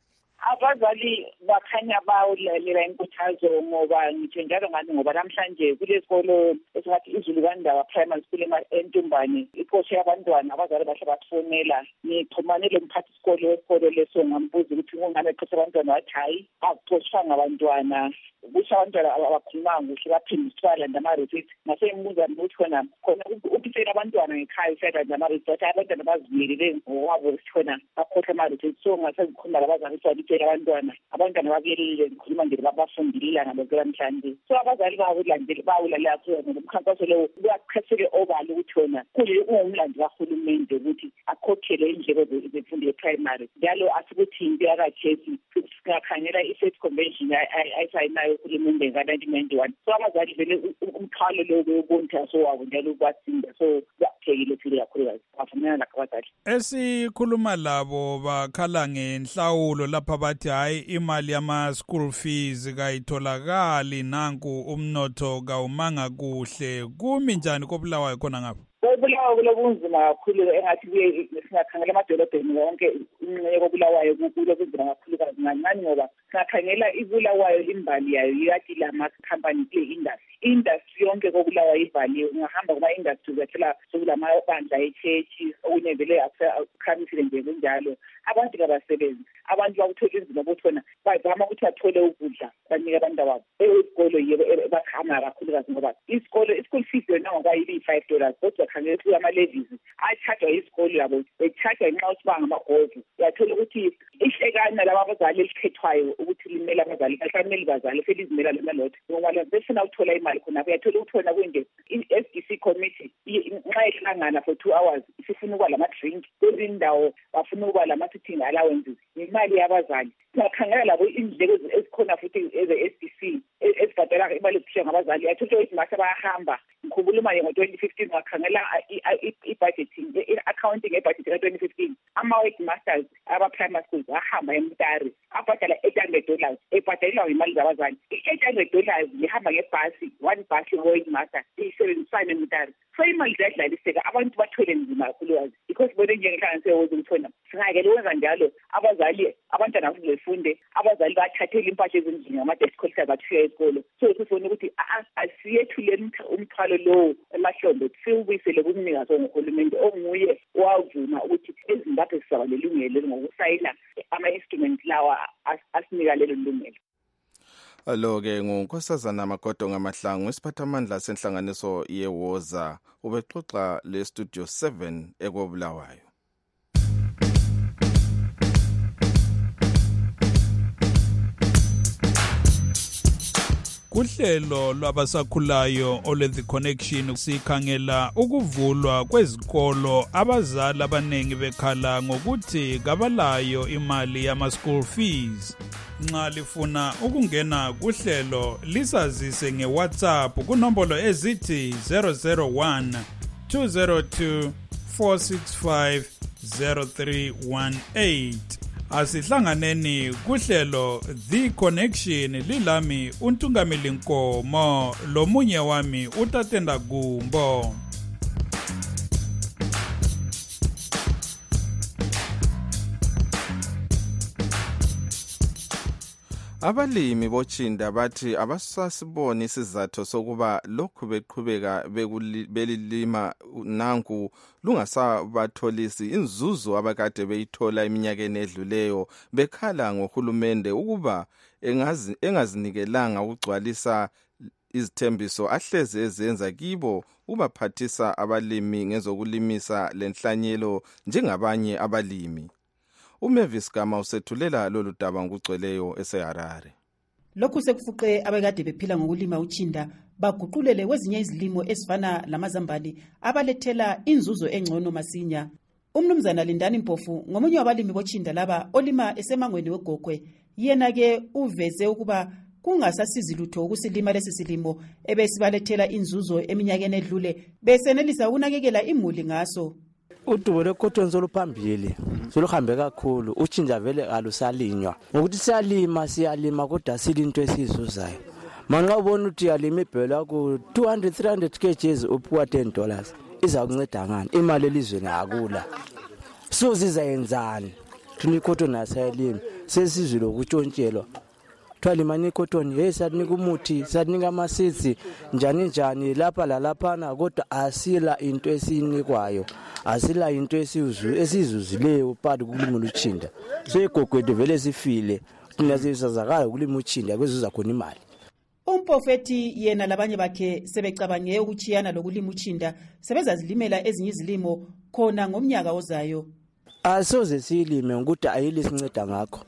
Abazali bakhanya bawulalela inkuthazo ngoba ngitsho njalo ngani ngoba namhlanje kulesikolo esingathi iZulukandaba Primary School eNtumbane iqoshe abantwana abazali bahle bafonela. Ngixhumane lomphathisikolo wesikolo leso ngambuza ukuthi kungani eqoshe abantwana wathi hayi akuxoshwanga abantwana kusho abantwana abakhulumanga kuhle baphindiswa landa ama-receipt. Ngasembuza ukuthi khona ukufika abantwana ngekhaya usebenza ama-receipt bathi abantwana bazimelele ngokwabo khona bakhohlwa ama-receipt. So ngasezikhuluma labazali ukuthi abantwana babuyelile ngikhuluma nje babafundile ngalokho namhlanje. So abazali bawulalela khona umkhankaso lo kuyaqheseke obala ukuthi wona kule ungumlando kahulumende ukuthi akhokhele indleko zemfundo ye-primary. Njalo asikuthi into yakaJesi singakhangela i-State Convention ayisayinayo uhulumende ka-1991. So abazali vele umthwalo lo womthaso wabo njalo kwasinda. So kuyaphekile phile kakhulukazi bavumelana lakho abazali. Esikhuluma labo bakhala ngenhlawulo lapha bathi hayi imali yama-school fees kayitholakali, nanku umnotho kawumanga kuhle. Kumi njani koBulawayo khona ngapha? koBulawayo kulobunzima kakhulu engathi singakhangela amadolobheni wonke inxenye koBulawayo kulobunzima kakhulukazi ngancane ngoba singakhangela iBulawayo imbali yayo iyati lama-company industry yonke koBulawayo ivaliwe. Ungahamba kuma-industry uzathola sokulamabandla echechi okunye vele akukhamisile nje kunjalo. Abantu kabasebenzi, abantu bakuthola inzima ukuthi khona bazama ukuthi bathole ukudla banike abantu ababo. Esikolo yebo bakhama kakhulukazi ngoba i-school fees yona ngoba ili$5 kodwa khangela ukuthi ama-levies a-charge-wa isikolo yabo be-charge-wa nxa ukuthi bangamagovu. Uyathola ukuthi ihlekana laba abazali elikhethwayo ukuthi limele abazali kufanele bazali selizimela lona lodwa ngoba befuna ukuthola imali khona. Uyathola ukuthi khona kunje i-SDC committee nxa ihlangana for 2 hours isifuna ukuba lama-drink kwezinye indawo bafuna ukuba lama-sitting allowances imali yabazali. Singakhangela labo indleko ezikhona futhi eze-SDC ezibhadala imali ezishiya ngabazali. Uyathola ukuthi mase bayahamba. Ngikhumbula ngo-2015 wakhangela i-budgeting i-accounting ebudget ka-2015 ama-headmasters aba-primary schools ahamba eMutare abhadala $800 ebhadalelwa imali zabazali. $800 lihamba ngebhasi, one bus ngo-headmaster isebenzisana eMutare. So imali ziyadlaliseka, abantu bathwele nzima kakhulukazi because bona njengenhlanganiso yeWoza ukuthona singakele wenza njalo abazali abantwana bafike befunde, abazali bathathele impahla ezindlini ngama-desk collectors bathike esikolo. So sifuna ukuthi asiyethule umthwalo lowo emahlombe siwubuyisele kumnikazi onguhulumende onguye wavuma ukuthi eZimbabwe sizaba lelungelo ngokusayina ama-instruments lawa asinika lelo lungelo. Alo-ke nguNkosazana Makoto Ngamahlangu isiphathamandla senhlanganiso yeWoza ubexoxa leStudio 7 ekoBulawayo. Kuhlelo lwabasakhulayo ole-The Connection sikhangela ukuvulwa kwezikolo abazali abaningi bekhala ngokuthi kabalayo imali yama-school fees. Nxa lifuna ukungena kuhlelo lisazise ngeWhatsApp kunombolo ezithi 001 202 465 0318. Asihlanganeni kuhlelo The Connection lilami uNtungameli Nkomo lomunye wami uTatenda Gumbo. Abalimi botshinda bathi abasasiboni isizathu sokuba lokhu beqhubeka belilima nanku lungasabatholisi inzuzo abakade beyithola iminyakeni edluleyo, bekhala ngohulumende ukuba engazinikelanga ukugcwalisa izithembiso ahleze ezenza kibo ubaphathisa abalimi ngezokulimisa lenhlanyelo njengabanye abalimi. uMavis Gama usethulela lolu daba ngokugcweleyo eseHarare. Lokhu sekufuqe abekade bephila ngokulima utshinda baguqulele kwezinye izilimo ezifana lamazambane abalethela inzuzo engcono masinya. Umnumzana Lindani Mpofu ngomunye wabalimi botshinda laba olima esemangweni wegogwe, yena ke uveze ukuba kungasasizi lutho ukusilima lesi silimo ebesibalethela inzuzo eminyakeni edlule besenelisa ukunakekela imuli ngaso. Udubo lwekhotoni soluphambili soluhambe kakhulu, utshinda vele alusalinywa ngokuthi siyalima kodwa silinto esizuzayo. Manxa ubona ukuthi yalima ibhela ku 200-300 kgs uphiwa $10, iza kunceda ngani? Imali elizweni akula, so zizayenzani? Thina ikhotoni asayilimi, sesizwe lokuntshontshelwa. Twalimani ikhotoni, hey sadinika umuthi, sadinika amasitsi njani lapha lalaphana, kodwa asila into esinikwayo, asila into esizuzileyo phakathi kulima utshinda. So igogwethu vele sifile thina sisazakala kulima utshinda kwezuza khona imali. Umprofeti yena labanye bakhe sebecabange ukuchiyana lokulima utshinda, sebezazilimela ezinye izilimo khona ngomnyaka ozayo. Asoze silime ukuthi ayilisinceda ngakho,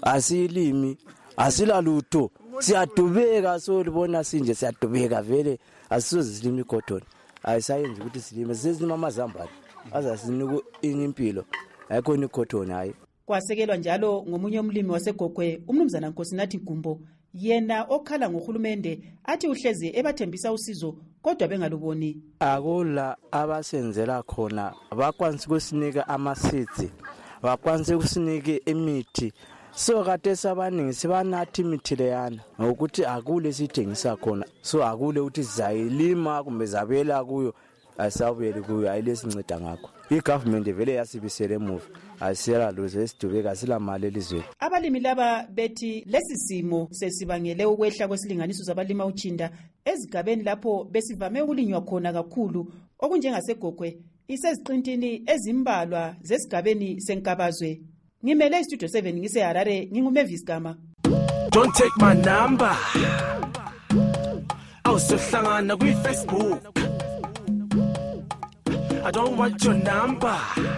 asilimi asila lutho, siyadubeka, so libona sinje siyadubeka vele, asisoze silime ikhotoni, ayisayenzi ukuthi silime, sesilima amazambane azasinika impilo, ayikhona ikhotoni hayi. Kwasekelwa njalo ngomunye umlimi wasegogwe, umnumzana Nkosinathi Gumbo, yena okhala ngohulumende athi uhlezi ebathembisa usizo kodwa bengaluboni. Akula abasenzela khona, bakwanisa ukusinika amasitsi, bakwanisa ukusinika imithi. So kade sabaningi sibanathi imithi leyana ngokuthi akule sithengisa khona, so akule ukuthi sizayilima kumbe zabela kuyo, asawubeli kuyo, ayilesinceda ngakho. I-government vele yasibisele emuva, asiyela luze esidubeka sila mali elizweni. Abalimi laba bethi lesi simo sesibangele ukwehla kwesilinganiso zabalima utshinda ezigabeni lapho besivame ukulinywa khona kakhulu okunjengasegogwe, iseziqintini ezimbalwa zesigabeni senkabazwe. Ngimele istudio 7 ngiseHarare, nginguMavis Gama. Don't take my number. Awusohlangana kwi-Facebook. I don't want your number.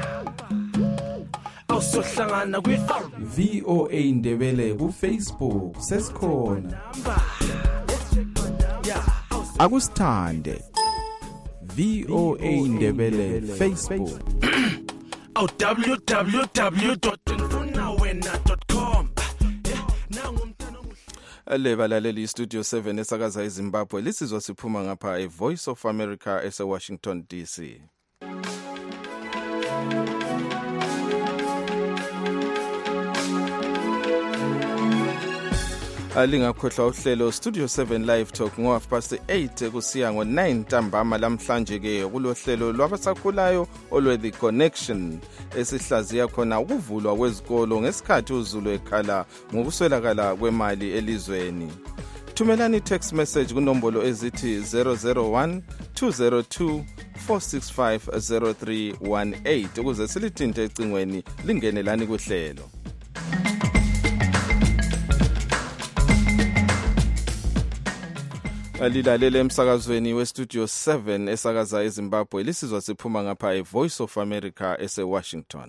Awusohlangana VOA Ndebele ku-Facebook sesikhona. Akusithande VOA Ndebele Facebook. www.mfunawena.com. Lebalaleli istudio 7 esakaza eZimbabwe, lisizwa siphuma ngapha eVoice of America eseWashington DC. Alingakhohlwa uhlelo Studio 7 Live Talk ngo8 kusiya ngo9 ntambama lamhlanje ke kulohlelo lwabasakhulayo olwe The Connection esihlaziya khona ukuvulwa kwezikolo ngesikhathi uZulu ekhala ngokuswelakala kwemali elizweni. Thumelani text message kunombolo ezithi 001 202 4650318 ukuze silithinte ecingweni lingenelani kuhlelo. Alilalele emsakazweni westudio 7 esakaza eZimbabwe, lisizwa siphuma ngapha eVoice of America eseWashington.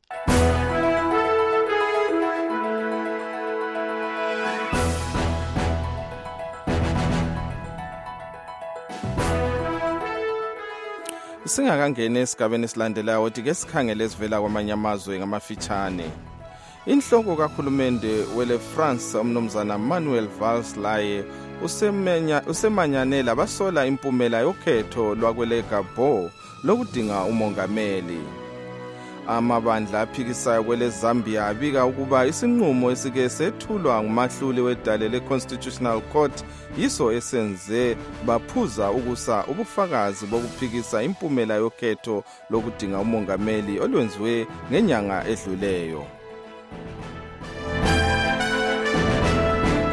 Singakangena esigabeni esilandelayo ukuthi ke sikhangele esivela kwamanye amazwe ngamafitshane. Inhloko kahulumende wele France umnumzana Manuel Valls laye usemanyanela basola impumela yokhetho lwakwele Gabon lokudinga umongameli. Amabandla aphikisayo kwele Zambia abika ukuba isinqumo esike sethulwa ngumahluli wedale le-Constitutional Court yiso esenze baphuza ukusa ubufakazi bokuphikisa impumela yokhetho lokudinga umongameli olwenziwe ngenyanga edluleyo.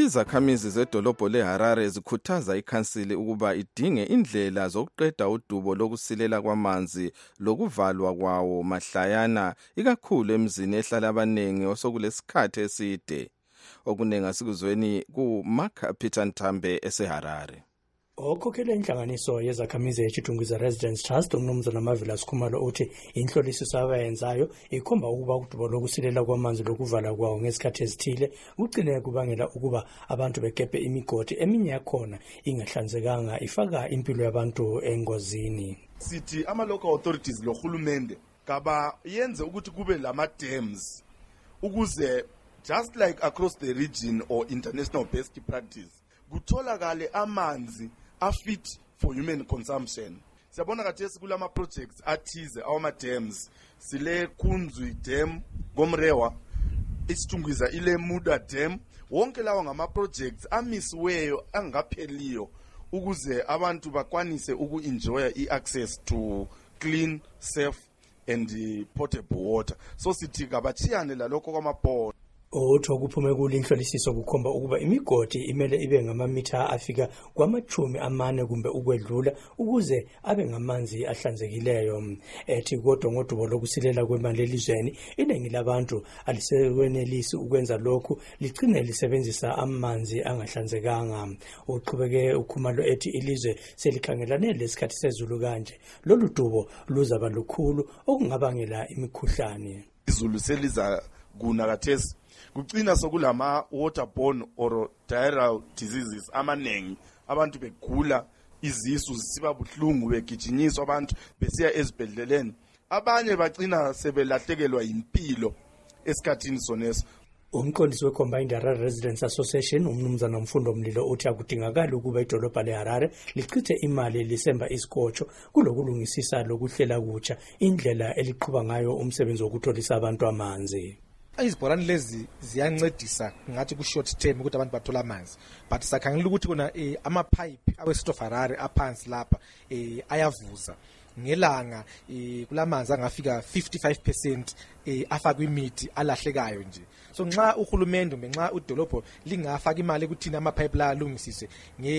Izakhamizi zedolobho leHarare zikhuthaza ikhansili ukuba idinge indlela zokuqeda udubo lokusilela kwamanzi lokuvalwa kwawo mahlayana ikakhulu emzini ehlala abanengi osokulesikhathi eside. Okunenga sikuzweni ku-Mark Peter Ntambe eseHarare. Okhokhela inhlanganiso yezakhamizi eChitungwiza Residence Trust umnumzana Mavila Sikhumalo uthi inhlolisiso abayenzayo ikhomba ukuba udubo lokusilela kwamanzi lokuvala kwawo ngesikhathi esithile kugcine kubangela ukuba abantu begebhe imigodi eminye yakhona ingahlanzekanga ifaka impilo yabantu engozini. Sithi ama-local authorities lohulumende kaba yenze ukuthi kube lama-dams ukuze just like across the region or international best practice kutholakale amanzi fit for human consumption. Siyabona kathesi kulama projects athize awama dams sile Kunzwi Dam Gomrewa iSitungwiza ile Muda Dam wonke lawa ngama projects amisiweyo angapheliyo ukuze abantu bakwanise ukuenjoy iaccess to clean, safe and potable water. So sithi kabachiyane lalokho kwamabhodo. Otho kuphume kulinhlolisiso kukhomba ukuba imigodi imele ibe ngamamitha afika kwama-40 kumbe ukwedlula ukuze abe ngamanzi ahlanzekileyo. Ethi kodwa ngodubo lokusilela kwemali elizweni iningi labantu alisekwenelisi ukwenza lokhu ligcine lisebenzisa amanzi angahlanzekanga. Uqhubeke ukhumalo ethi ilizwe selikhangelane lesikhathi sezulu kanje lolu dubo luzaba lukhulu okungabangela imikhuhlane. Izulu seliza kunakathesi kucina sokulama waterborne or diarrheal diseases amanengi abantu begula izisu zisiba buhlungu begijinyiswa abantu besiya ezibhedleleni abanye bacina sebelahlekelwa impilo esikhathini soneso. Umqondisi we-Combined Harare Residents Association umnumzana Mfundo Mlilo uthi akudingakala ukuba idolobha leHarare lichithe imali lisemba isikotsho kulokulungisisa lokuhlela kutsha indlela eliqhuba ngayo umsebenzi wokutholisa abantu amanzi. Izibhorane lezi ziyancedisa ngathi ku short term ukuthi abantu bathola amanzi, but sakhangela ukuthi kuna ama-pipe awe-State of Harare aphansi lapha ayavuza ngelanga kulamanzi angafika 55% afaka imithi alahlekayo nje. So nxa uhulumende nxa udolobho lingafaka imali ekuthini ama-pipe la alungisiswe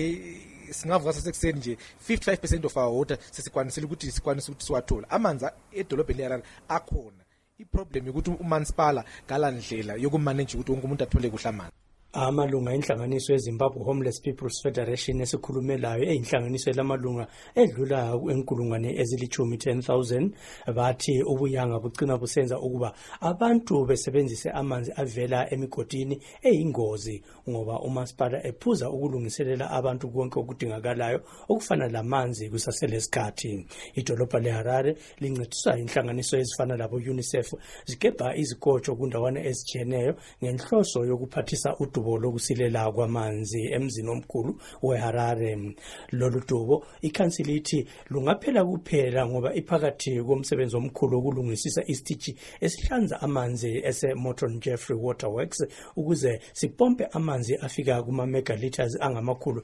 singavuka sesekuseni nje 55% of our water sesikwanisile ukuthi siwathola. Amanzi edolobheni leHarare akhona. Iproblem ukuthi umansipala ngalandlela yokumanage ukuthi wonke umuntu athole kuhle amanzi. Amalunga enhlanganiso yeZimbabwe Homeless People's Federation esikhulumelayo eyinhlanganiso lamalunga edlula enkulungwane ezilithumi 10,000 bathi ubuyanga bucina busenza ukuba abantu besebenzise amanzi avela emigodini eyingozi ngoba umasipala ephuza ukulungiselela abantu konke okudingakalayo okufana lamanzi kusaselesikhathi. Idolobha leHarare lincediswa inhlanganiso ezifana labo UNICEF zigebha izikotsho kundawana ezijiyeneyo ngenhloso yokuphathisa udubo lokusilela kwamanzi emzini omkhulu weHarare. Lolu dubo ikhansili ithi lungaphela kuphela ngoba iphakathi komsebenzi omkhulu wokulungisisa isitishi esihlanza amanzi ese-Morton Jeffrey Waterworks ukuze sipompe amanzi afika kuma-megaliters angamakhulu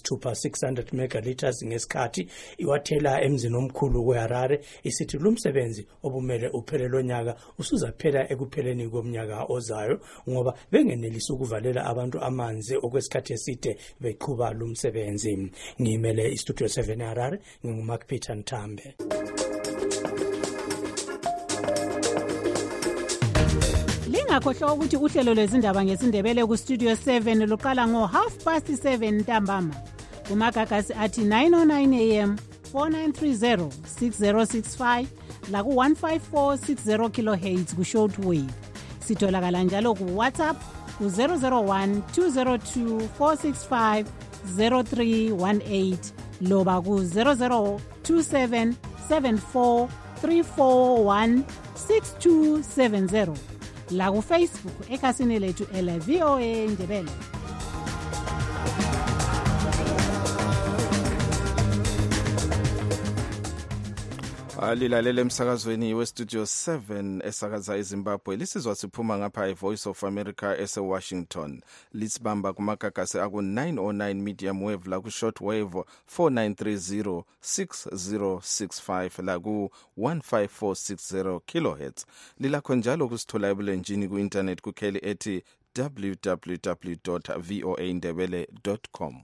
600 megaliters ngesikhathi iwathela emzini omkhulu weHarare. Isithi lumsebenzi obumele uphele lonyaka usuzaphela ekupheleni komnyaka ozayo ngoba bengenelisi ukuvalela abantu amanzi okwesikhathi eside beqhuba lumsebenzi. Ngimele istudio 7 Harare nginguMark Peter Ntambe. Lingakhohlwa ukuthi uhlelo lwezindaba ngesindebele ku Studio 7 luqala ngo7:30 ntambama. Kumagagasi athi 9:09 am 4930 6065 la ku 15460 kHz ku shortwave. Sitholakala njalo ku WhatsApp ku 001 202 465 0318 loba ku 0027 74 341 6270 la ku Facebook ekhasini lethu VOA Ndebele. Lilalele emsakazweni westudio 7 esakaza eZimbabwe. Lisizwa siphuma ngapha eVoice of America eseWashington. Lisibamba kumagagasi aku-909 medium wave la ku-shortwave 4930 6065 la ku-15460 kHz. Lilakho njalo kusithola ebulenjini ku-internet kukheli ethi www.voaindebele.com.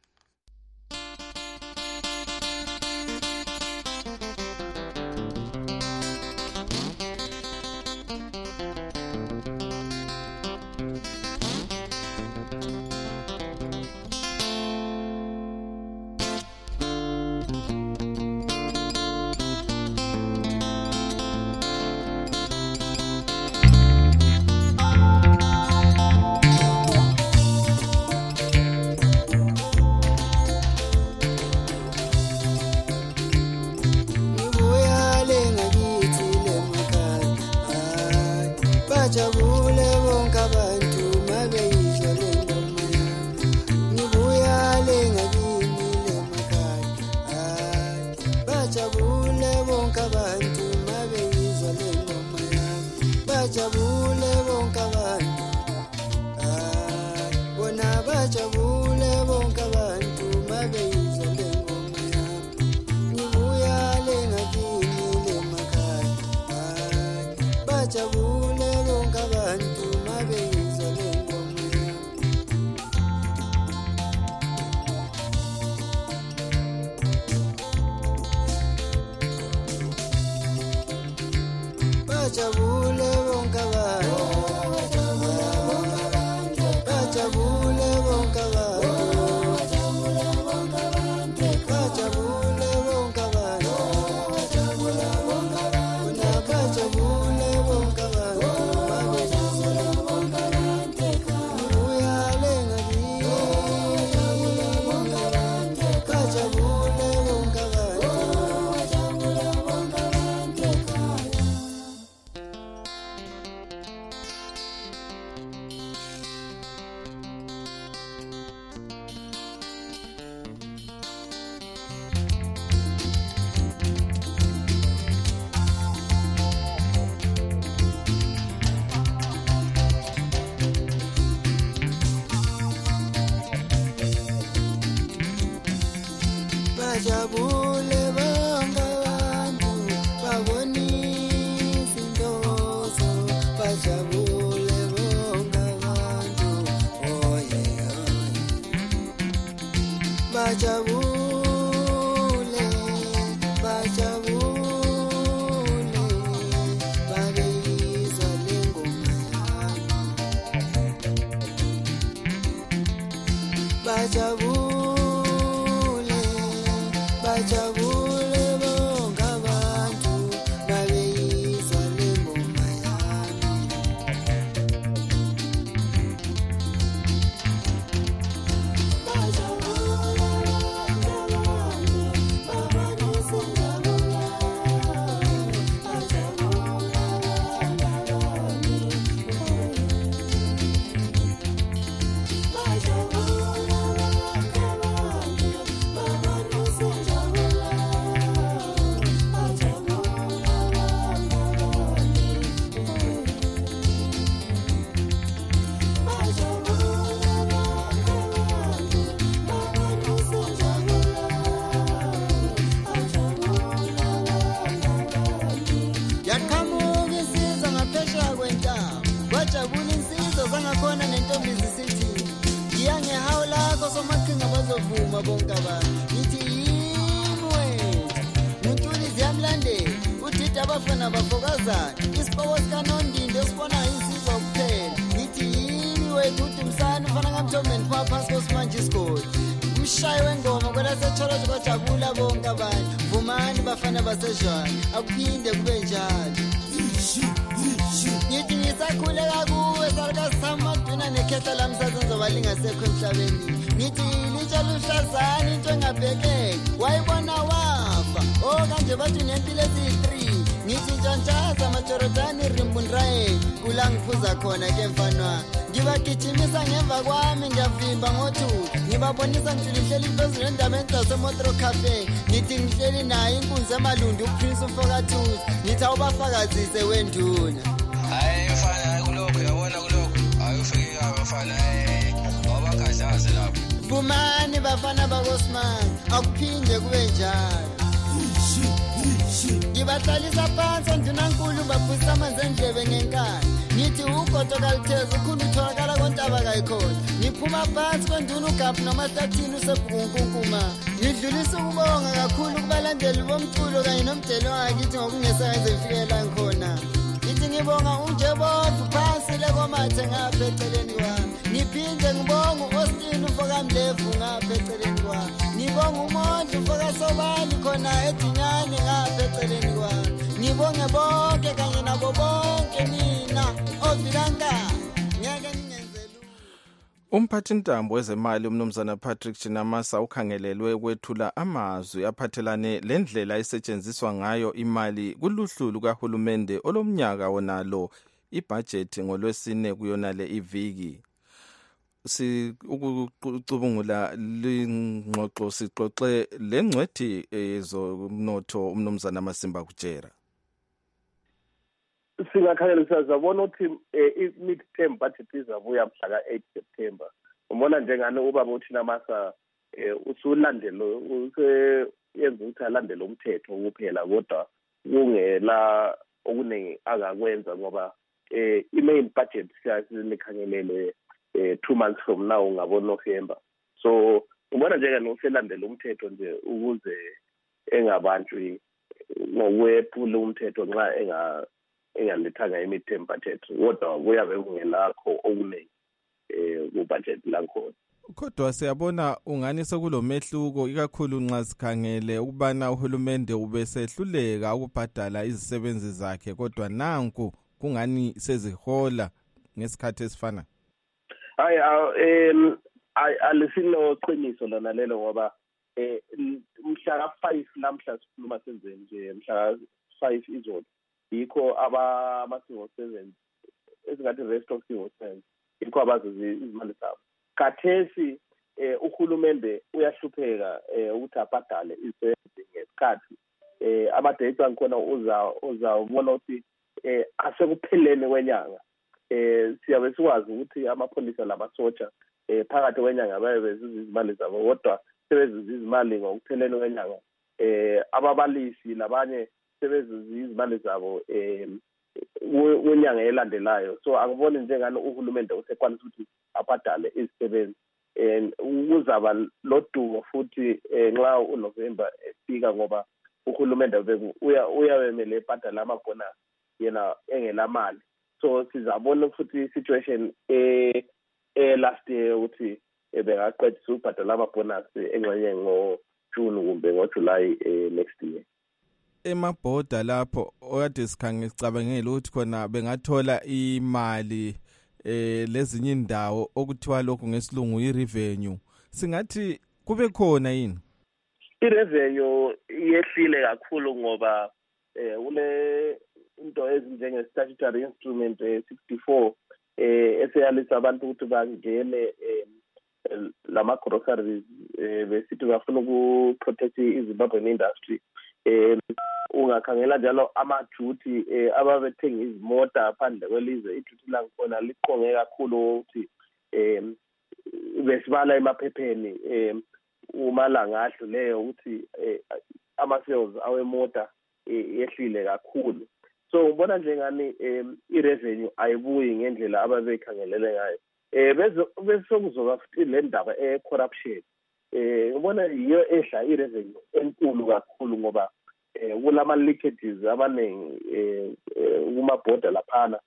Akuphinde kube njalo ngithi ngisakhuleka kuwe sarikasamaduna nekhehla lami sazenzoba lingasekho emhlabeni ngithi litsha luhlazana into engabhekeki wayibona wafa kanje bathi nempilo eziyi-3 ngithi ntshontshaza amajorodani rimbundrayeli kula ngiphuza khona ke mfanwa ngibagijimisa ngemva kwami ngiyavimba ngothuli ngibabonisa ngithuli ngihleli phezulu endabeni zasemotro cafe ngithi ngihleli naye inkunzi emalundi uprince umfokathuzi ngithi awubafakazise wenduna hayi mfana hayi kulokho yabona kulokho hayi ufike abafana wabakhazaze lapho vumani bafana bakosmani akuphinde kube njalo ngibahlalisa phansi ondunankulu baphuzisa amanzi endlebe ngenkani ngithi ugodo kalitheza ukhulu utholakala kontaba kayikhona ngiphuma phansi kwenduna ugaphu nomahlathini usebhukunkunkuma ngidlulisa ukubonga kakhulu kubalandeli bomculo kanye nomdelo wangakithi ngokungesayenze ifikela ngikhona ngithi ngibonga unjebovu phansi lekomathe ngapha eceleni kwami ngiphinde ngibonga u-Austin umfokamlevu ngapha eceleni kwami ngibonga umondla umfokasobani khona edinyane ngapha eceleni kwami ngibonge bonke kanye nabo bonke mina ovilankani ngeke ningenzela Umphathintambo wezemali umnumzana Patrick Chinamasa ukhangelelwe ukwethula amazwi aphathelane lendlela esetshenziswa ngayo imali kuluhlu lukahulumende olomnyaka wonalo ibhajethi ngolwesine kuyonale iviki. Ukucubungula lingxoxo sixoxe lengcwethi ezomnotho umnumzana Masimba Kutshera. Singakhangelisa zabona ukuthi i-mid-term budget izabuya mhla ka-8 September. Ubona njengani ubaba uThinamasa usulandelo useyenza ukuthi alandele umthetho kuphela kodwa kungela okuningi akakwenza ngoba i-main budget siyalikhangelele 2 months from now ngabo November. So ubona njengani uselandela umthetho nje ukuze engabanjwi ngokwephula umthetho nxa engalethanga i-mid-term budget kodwa kuyabe kungelakho okuningi ku-budget lakhona. Kodwa siyabona ungani sekulomehluko ikakhulu nxa sikhangele ukubana uhulumende ubesehluleka ukubhadala izisebenzi zakhe kodwa nanku kungani sezihola ngesikhathi esifana. Hayi alisilo qiniso lona lelo ngoba mhla ka-5 namhla sikhuluma senze nje mhla ka-5 izolo yikho ama-single servants esingathi rest of single servants yikho abazuze izimali zabo. Khathesi uhulumende uyahlupheka ukuthi abhadale izisebenzi ngesikhathi ama-dates angikhona uzawubona ukuthi asekupheleni kwenyanga siyabe sikwazi ukuthi amapholisa lamasotsha phakathi kwenyanga baye bezuza izimali zabo kodwa sebezuza izimali ngokupheleni kwenyanga ababalisi labanye sebezuza izimali zabo kwenyanga elandelayo. So angiboni njengani uhulumende usekwanisa ukuthi abhadale izisebenzi kuzaba lodumo futhi nxa uNovember efika ngoba uhulumende uyawemele ebhadala amabonus yena engelamali. So sizabona futhi situation last year ukuthi bengaqedisa ukubhadala amabonus engxenye ngoJune kumbe ngoJuly next year. Emabhoda lapho okade sicabangela ukuthi khona bengathola imali lezinye indawo okuthiwa lokho ngesilungu i-revenue singathi kube khona yini? I-revenue yehlile kakhulu ngoba ule into ezinjenge-statutory instrument 64 eseyalisa abantu ukuthi bangene lama-groceries besithi bafuna ukuprotect iZimbabwean industry. Ungakhangela njalo ama-duty ababethenga izimota phandle kwelizwe i-duty langikhona liqonge kakhulu ukuthi besibala emaphepheni umalanga adluleyo ukuthi ama-sales awemota yehlile kakhulu. So ngibona njengani i-revenue ayibuyi ngendlela ababekhangelele ngayo. Besokuzoba futhi le ndaba corruption. Ngibona yiyo ehla i-revenue enkulu kakhulu ngoba kulama leakages abaningi kumabhoda laphana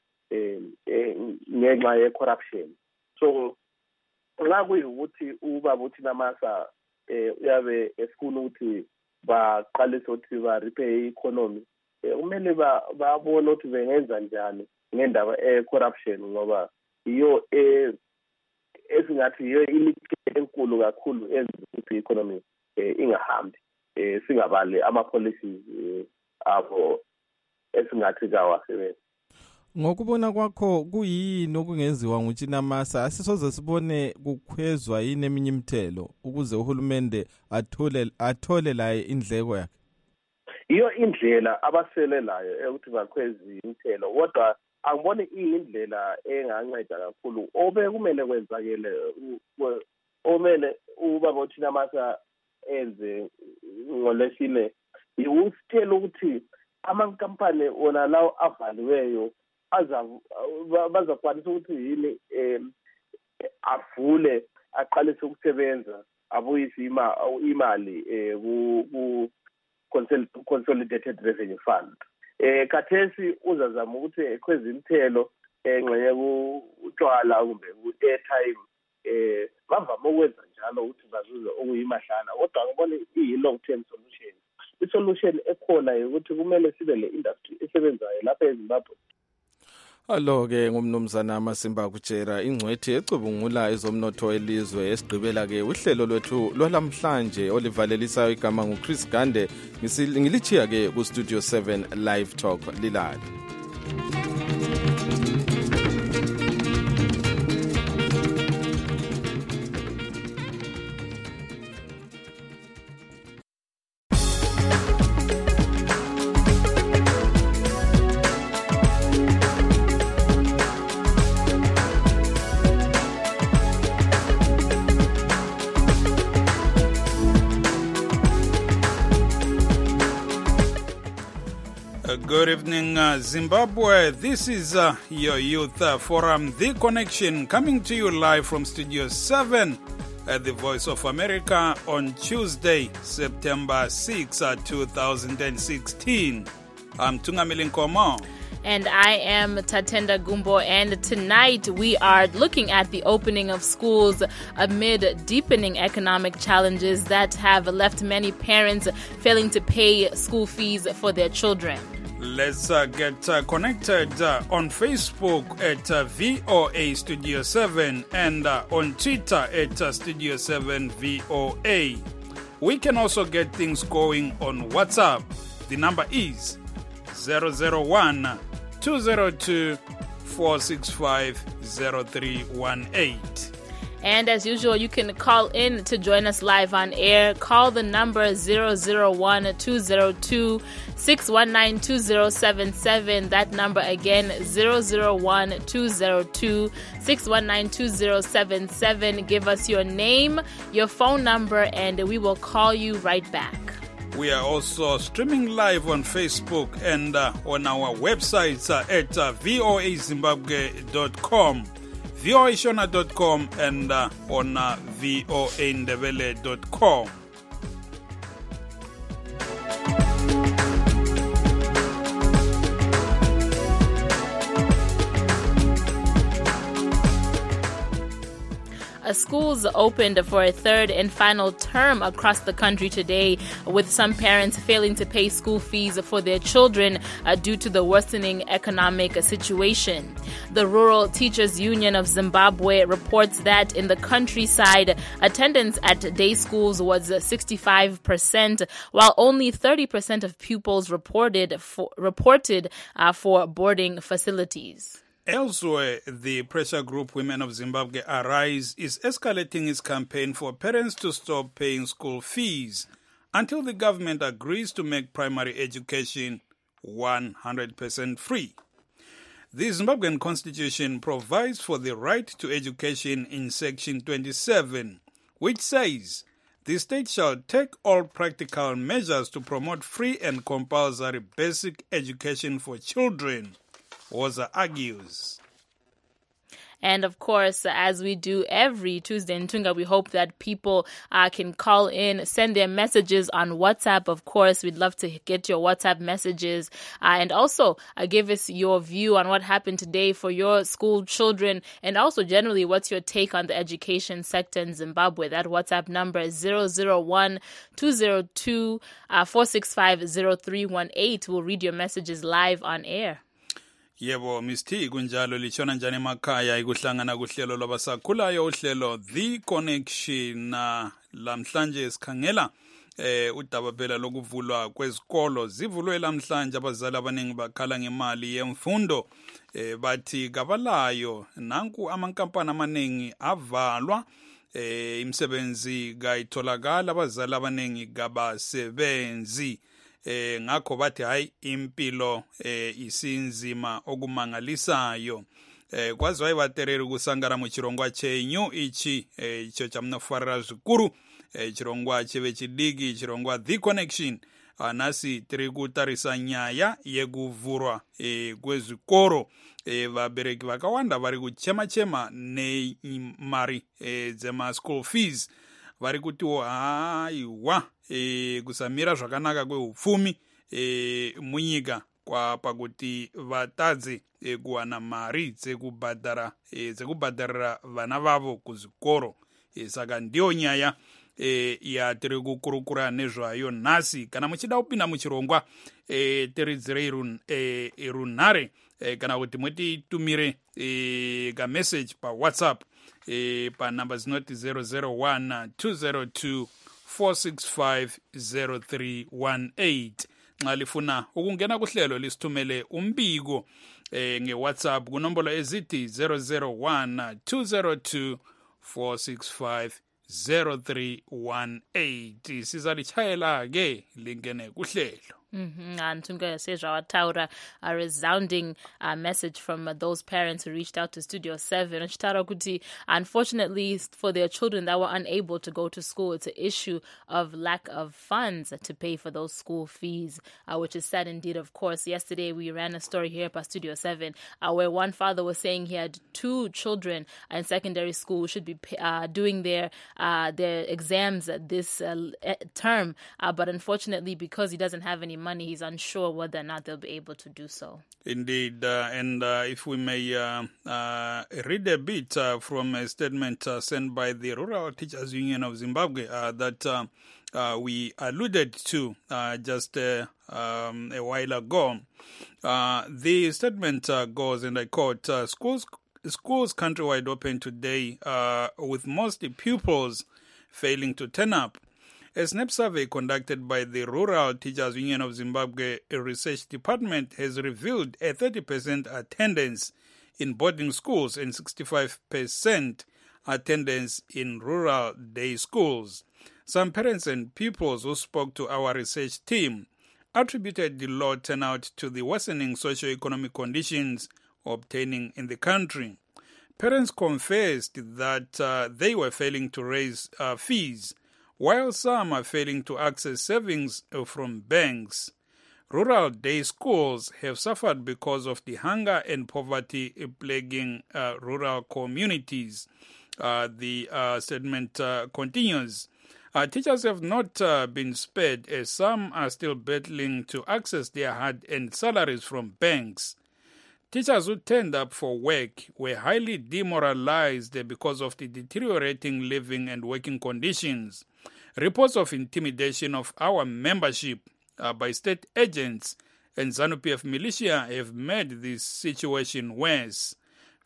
ngenxa ye-corruption. So nxa kuyukuthi ubaba uThinamasa uyabe efuna ukuthi baqalise ukuthi ba-repay i-economy kumele babone ukuthi bengenza njani ngendaba e-corruption ngoba yiyo esingathi yiyo ileakage enkulu kakhulu enza ukuthi i-economy ingahambi singabali ama-policies abo esingathi kawasebenzi. Ngokubona kwakho kuyini okungenziwa nguThinamasa asisoze sibone kukhwezwa yini eminye imithelo ukuze uhulumende athole laye indleko yakhe? Iyo indlela abaselelayo ukuthi bakhwezi imithelo kodwa angiboni iyindlela enganceda kakhulu obekumele kwenzakele omele ubaba uThinamasa enze ngolesine iwusitshela ukuthi amankampani wona lawo avaliweyo bazakwanisa ukuthi yini avule aqalise ukusebenza abuyise imali ku-Consolidated Revenue Fund. Khathesi uzazama ukuthi ekhweza imithelo engxenye kutshwala kumbe ku-airtime bavame ukwenza njalo ukuthi bazuze okuyimahlana, kodwa ngibona iyi-long term solution. I-solution ekhona ukuthi kumele sibe le-industry esebenzayo lapha eZimbabwe. Alo-ke ngumnumzana Masimba Kutshera, ingcwethi ecubungula ezomnotho elizwe. Esigqibela-ke uhlelo lwethu lwalamhlanje olivalelisayo igama nguChris Gande. Ngilichiya-ke kuStudio 7 Live Talk lilali. Good evening, Zimbabwe. This is your Youth Forum, The Connection, coming to you live from Studio 7 at the Voice of America on Tuesday, September 6, 2016. I'm Tungamili Nkomo. And I am Tatenda Gumbo, and tonight we are looking at the opening of schools amid deepening economic challenges that have left many parents failing to pay school fees for their children. Let's get connected on Facebook at VOA Studio 7 and on Twitter at Studio 7 VOA. We can also get things going on WhatsApp. The number is 001-202-465-0318. And as usual, you can call in to join us live on air. Call the number 001-202-619-2077. That number again, 001-202-619-2077. Give us your name, your phone number, and we will call you right back. We are also streaming live on Facebook and on our websites at voazimbabwe.com, voashona.com, and on voandebele.com. Schools opened for a third and final term across the country today, with some parents failing to pay school fees for their children due to the worsening economic situation. The Rural Teachers Union of Zimbabwe reports that in the countryside, attendance at day schools was 65%, while only 30% of pupils reported for boarding facilities. Elsewhere, the pressure group Women of Zimbabwe Arise is escalating its campaign for parents to stop paying school fees until the government agrees to make primary education 100% free. The Zimbabwean Constitution provides for the right to education in Section 27, which says the state shall take all practical measures to promote free and compulsory basic education for children. Woza argues. And of course, as we do every Tuesday in Tunga, we hope that people can call in, send their messages on WhatsApp. Of course, we'd love to get your WhatsApp messages and also give us your view on what happened today for your school children, and also generally what's your take on the education sector in Zimbabwe. That WhatsApp number is 001-202-465-0318. We'll read your messages live on air. Yebo Mr. kunjalo lichona njani emakhaya ikuhlangana kuhlelo lwabasakhulayo uhlelo The Connection lamhlanje sikhangela udaba phela lokuvulwa kwezikolo zivulwe lamhlanje abazali abaningi bakhala ngemali yemfundo bathi kabalayo nanku amankampani amaningi avalwa imisebenzi kayitholakala abazali abaningi kabasebenzi ngakho bathi hayi impilo isinzima okumangalisayo kwazi wayibatereri kusangara mu chirongwa chenyu ichi icho chamnofarira zvikuru chirongwa cheve chidiki chirongwa The Connection nasi tiri kutarisa nyaya yekuvhurwa kwezvikoro. Vabereki vakawanda vari kuchema nemari dzema-school fees. Vari kutiwo haiwa kusamira zvakanaka kweupfumi munyika pakuti vatadze kuwana mari dzekubhadharira vana vavo kuzvikoro. Saka ndiyo nyaya yatiri kukurukura nezvayo nhasi. Kana muchida kupinda muchirongwa tiridzirei runhare kana kuti mutitumire kameseji paWhatsApp panhamba dzinoti 001 202 465 0318. Nxa lifuna ukungena kuhlelo lisithumele umbiko ngeWhatsApp kunombolo ezithi 001 202 465 0318. Sizalichayela ke lingene kuhlelo. Antunga sezvawataura a resounding message from those parents who reached out to Studio 7. Uchitaura kuti unfortunately for their children that were unable to go to school, it's an issue of lack of funds to pay for those school fees, which is sad indeed, of course. Yesterday we ran a story here at Studio 7 where one father was saying he had 2 children in secondary school who should be doing their exams this term, but unfortunately because he doesn't have any money, he's unsure whether or not they'll be able to do so. Indeed, and if we may read a bit from a statement sent by the Rural Teachers Union of Zimbabwe that we alluded to just a while ago. The statement goes, and I quote, schools countrywide open today with most pupils failing to turn up. A SNAP survey conducted by the Rural Teachers Union of Zimbabwe Research Department has revealed a 30% attendance in boarding schools and 65% attendance in rural day schools. Some parents and pupils who spoke to our research team attributed the low turnout to the worsening socio-economic conditions obtaining in the country. Parents confessed that they were failing to raise fees, while some are failing to access savings from banks. Rural day schools have suffered because of the hunger and poverty plaguing rural communities. The statement continues. Teachers have not been spared, as some are still battling to access their hard-earned salaries from banks. Teachers who turned up for work were highly demoralized because of the deteriorating living and working conditions. Reports of intimidation of our membership by state agents and ZANU-PF militia have made this situation worse.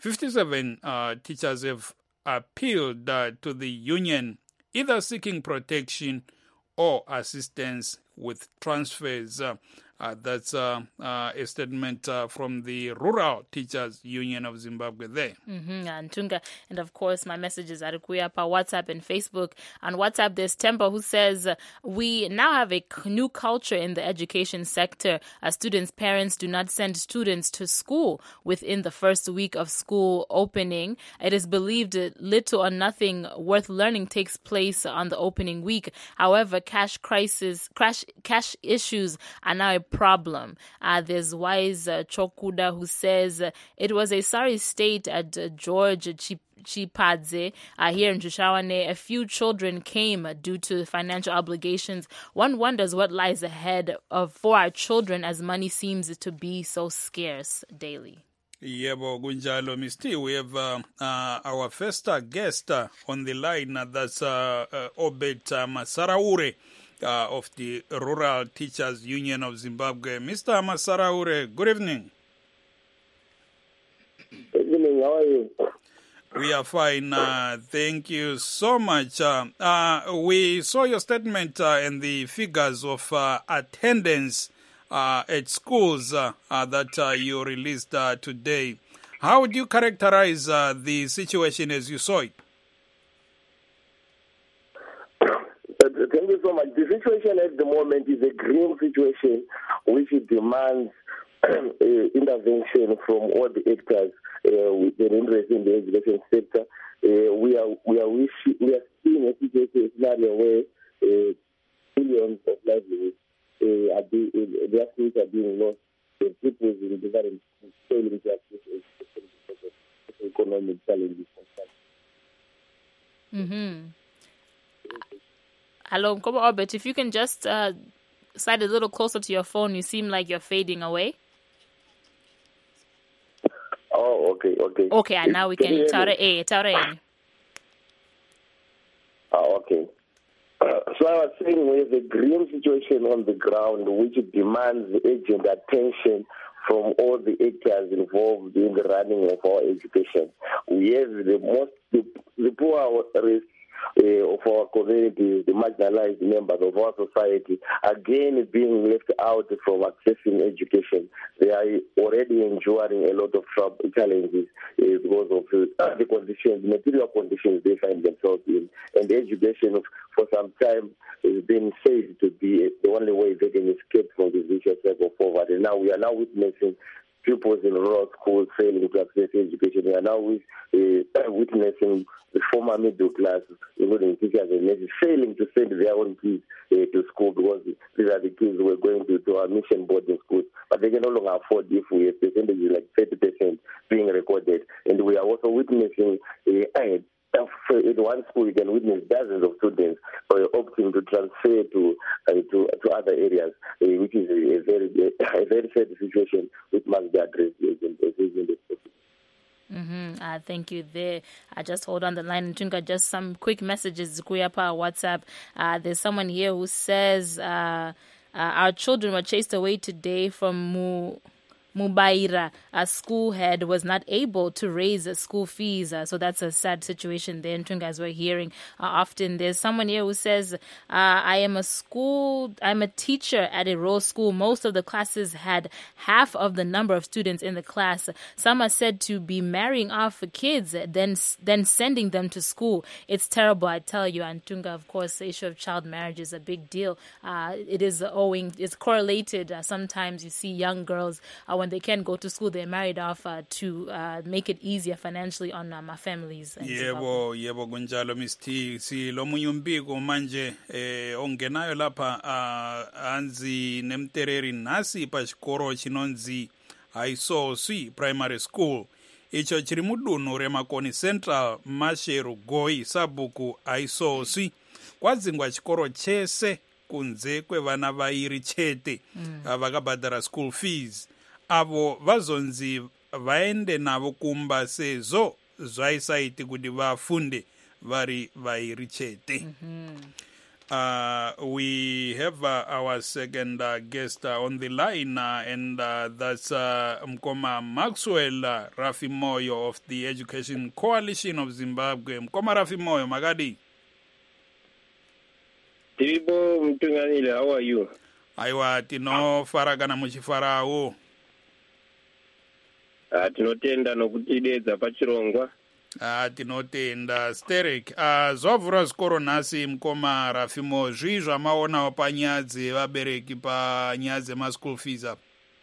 57 teachers have appealed to the union, either seeking protection or assistance with transfers. That's a statement from the Rural Teachers Union of Zimbabwe there. Antunga. And of course, my messages are kuya pa WhatsApp and Facebook. On WhatsApp, there's Tempa who says, we now have a new culture in the education sector. As students' parents do not send students to school within the first week of school opening. It is believed little or nothing worth learning takes place on the opening week. However, cash issues are now a problem. There's Wise Chokuda who says it was a sorry state at George Chipadze here in Jushawane. A few children came due to financial obligations. One wonders what lies ahead for our children as money seems to be so scarce daily. Yebo kunjalo Misty, we have our first guest on the line. That's Obed Masaraure of the Rural Teachers Union of Zimbabwe. Mr. Masaraure, good evening. Good evening, how are you? We are fine. Thank you so much. We saw your statement and the figures of attendance at schools that you released today. How would you characterize the situation as you saw it? Thank you so much. The situation at the moment is a grim situation which demands intervention from all the actors with an interest in the education sector. We are seeing a situation scenario where billions of livelihoods their skills are being lost. The people in different schools failing to access education because of economic challenges. Hello, Mkoba Orbit. If you can just slide a little closer to your phone, you seem like you're fading away. Oh, okay. Okay, and now we can. Okay. So I was saying we have a grim situation on the ground which demands urgent attention from all the actors involved in the running of our education. We have the poorest of our communities, the marginalized members of our society, again being left out from accessing education. They are already enduring a lot of challenges because of the conditions, material conditions they find themselves in. And education for some time has been said to be the only way they can escape from this vicious cycle of poverty. Now we are now witnessing pupils in rural schools failing to access education. We are now witnessing the former middle class, including teachers and nurses, failing to send their own kids to school because these are the kids who are going to our mission boarding schools. But they can no longer afford if we have percentages like 30% being recorded. And we are also witnessing in one school, you can witness dozens of students opting to transfer to other areas, which is a very sad situation which must be addressed. Thank you there. Just hold on the line, Ntunga. Just some quick messages. Kuyapa WhatsApp. There's someone here who says our children were chased away today from Mubaira. A school head was not able to raise school fees. So that's a sad situation there, Ntunga, as we're hearing often. There's someone here who says, I'm a teacher at a rural school. Most of the classes had half of the number of students in the class. Some are said to be marrying off kids, then sending them to school. It's terrible, I tell you. And Ntunga, of course, the issue of child marriage is a big deal. It's correlated. Sometimes you see young girls, when they can go to school, they're married off to make it easier financially on my families. Yebo kunjalo Miss T. Si lo munye umbiko manje ongenayo lapha anzi nemtereri nasi pa xikoro chinonzi Aisoswi Primary School. Icho chiri mudunhu remakoni Central Masheru Goi Sabuku Aisoswi. Kwadzingwa chikoro chese kunze kwevana vairi chete vakabhadhara school fees. Avo vazonzi vaende navo kumba sezo zvaisaiti kuti vafunde vari vairi chete. We have our second guest on the line, and that's Mkoma Maxwell Rafi Moyo of the Education Coalition of Zimbabwe. Mkoma Rafi Moyo, Magadi. Tiribo Mtunganile, how are you? Aiwa, tino faragana muchifarawo. Tinotenda nokutidedza pachirongwa. Tinotenda Sterek. Zvavhura zvikoro nhasi Mkoma Rafimo, zvii zvamaonawo panyaya dzevabereki panyaya dzemaschool fees apa?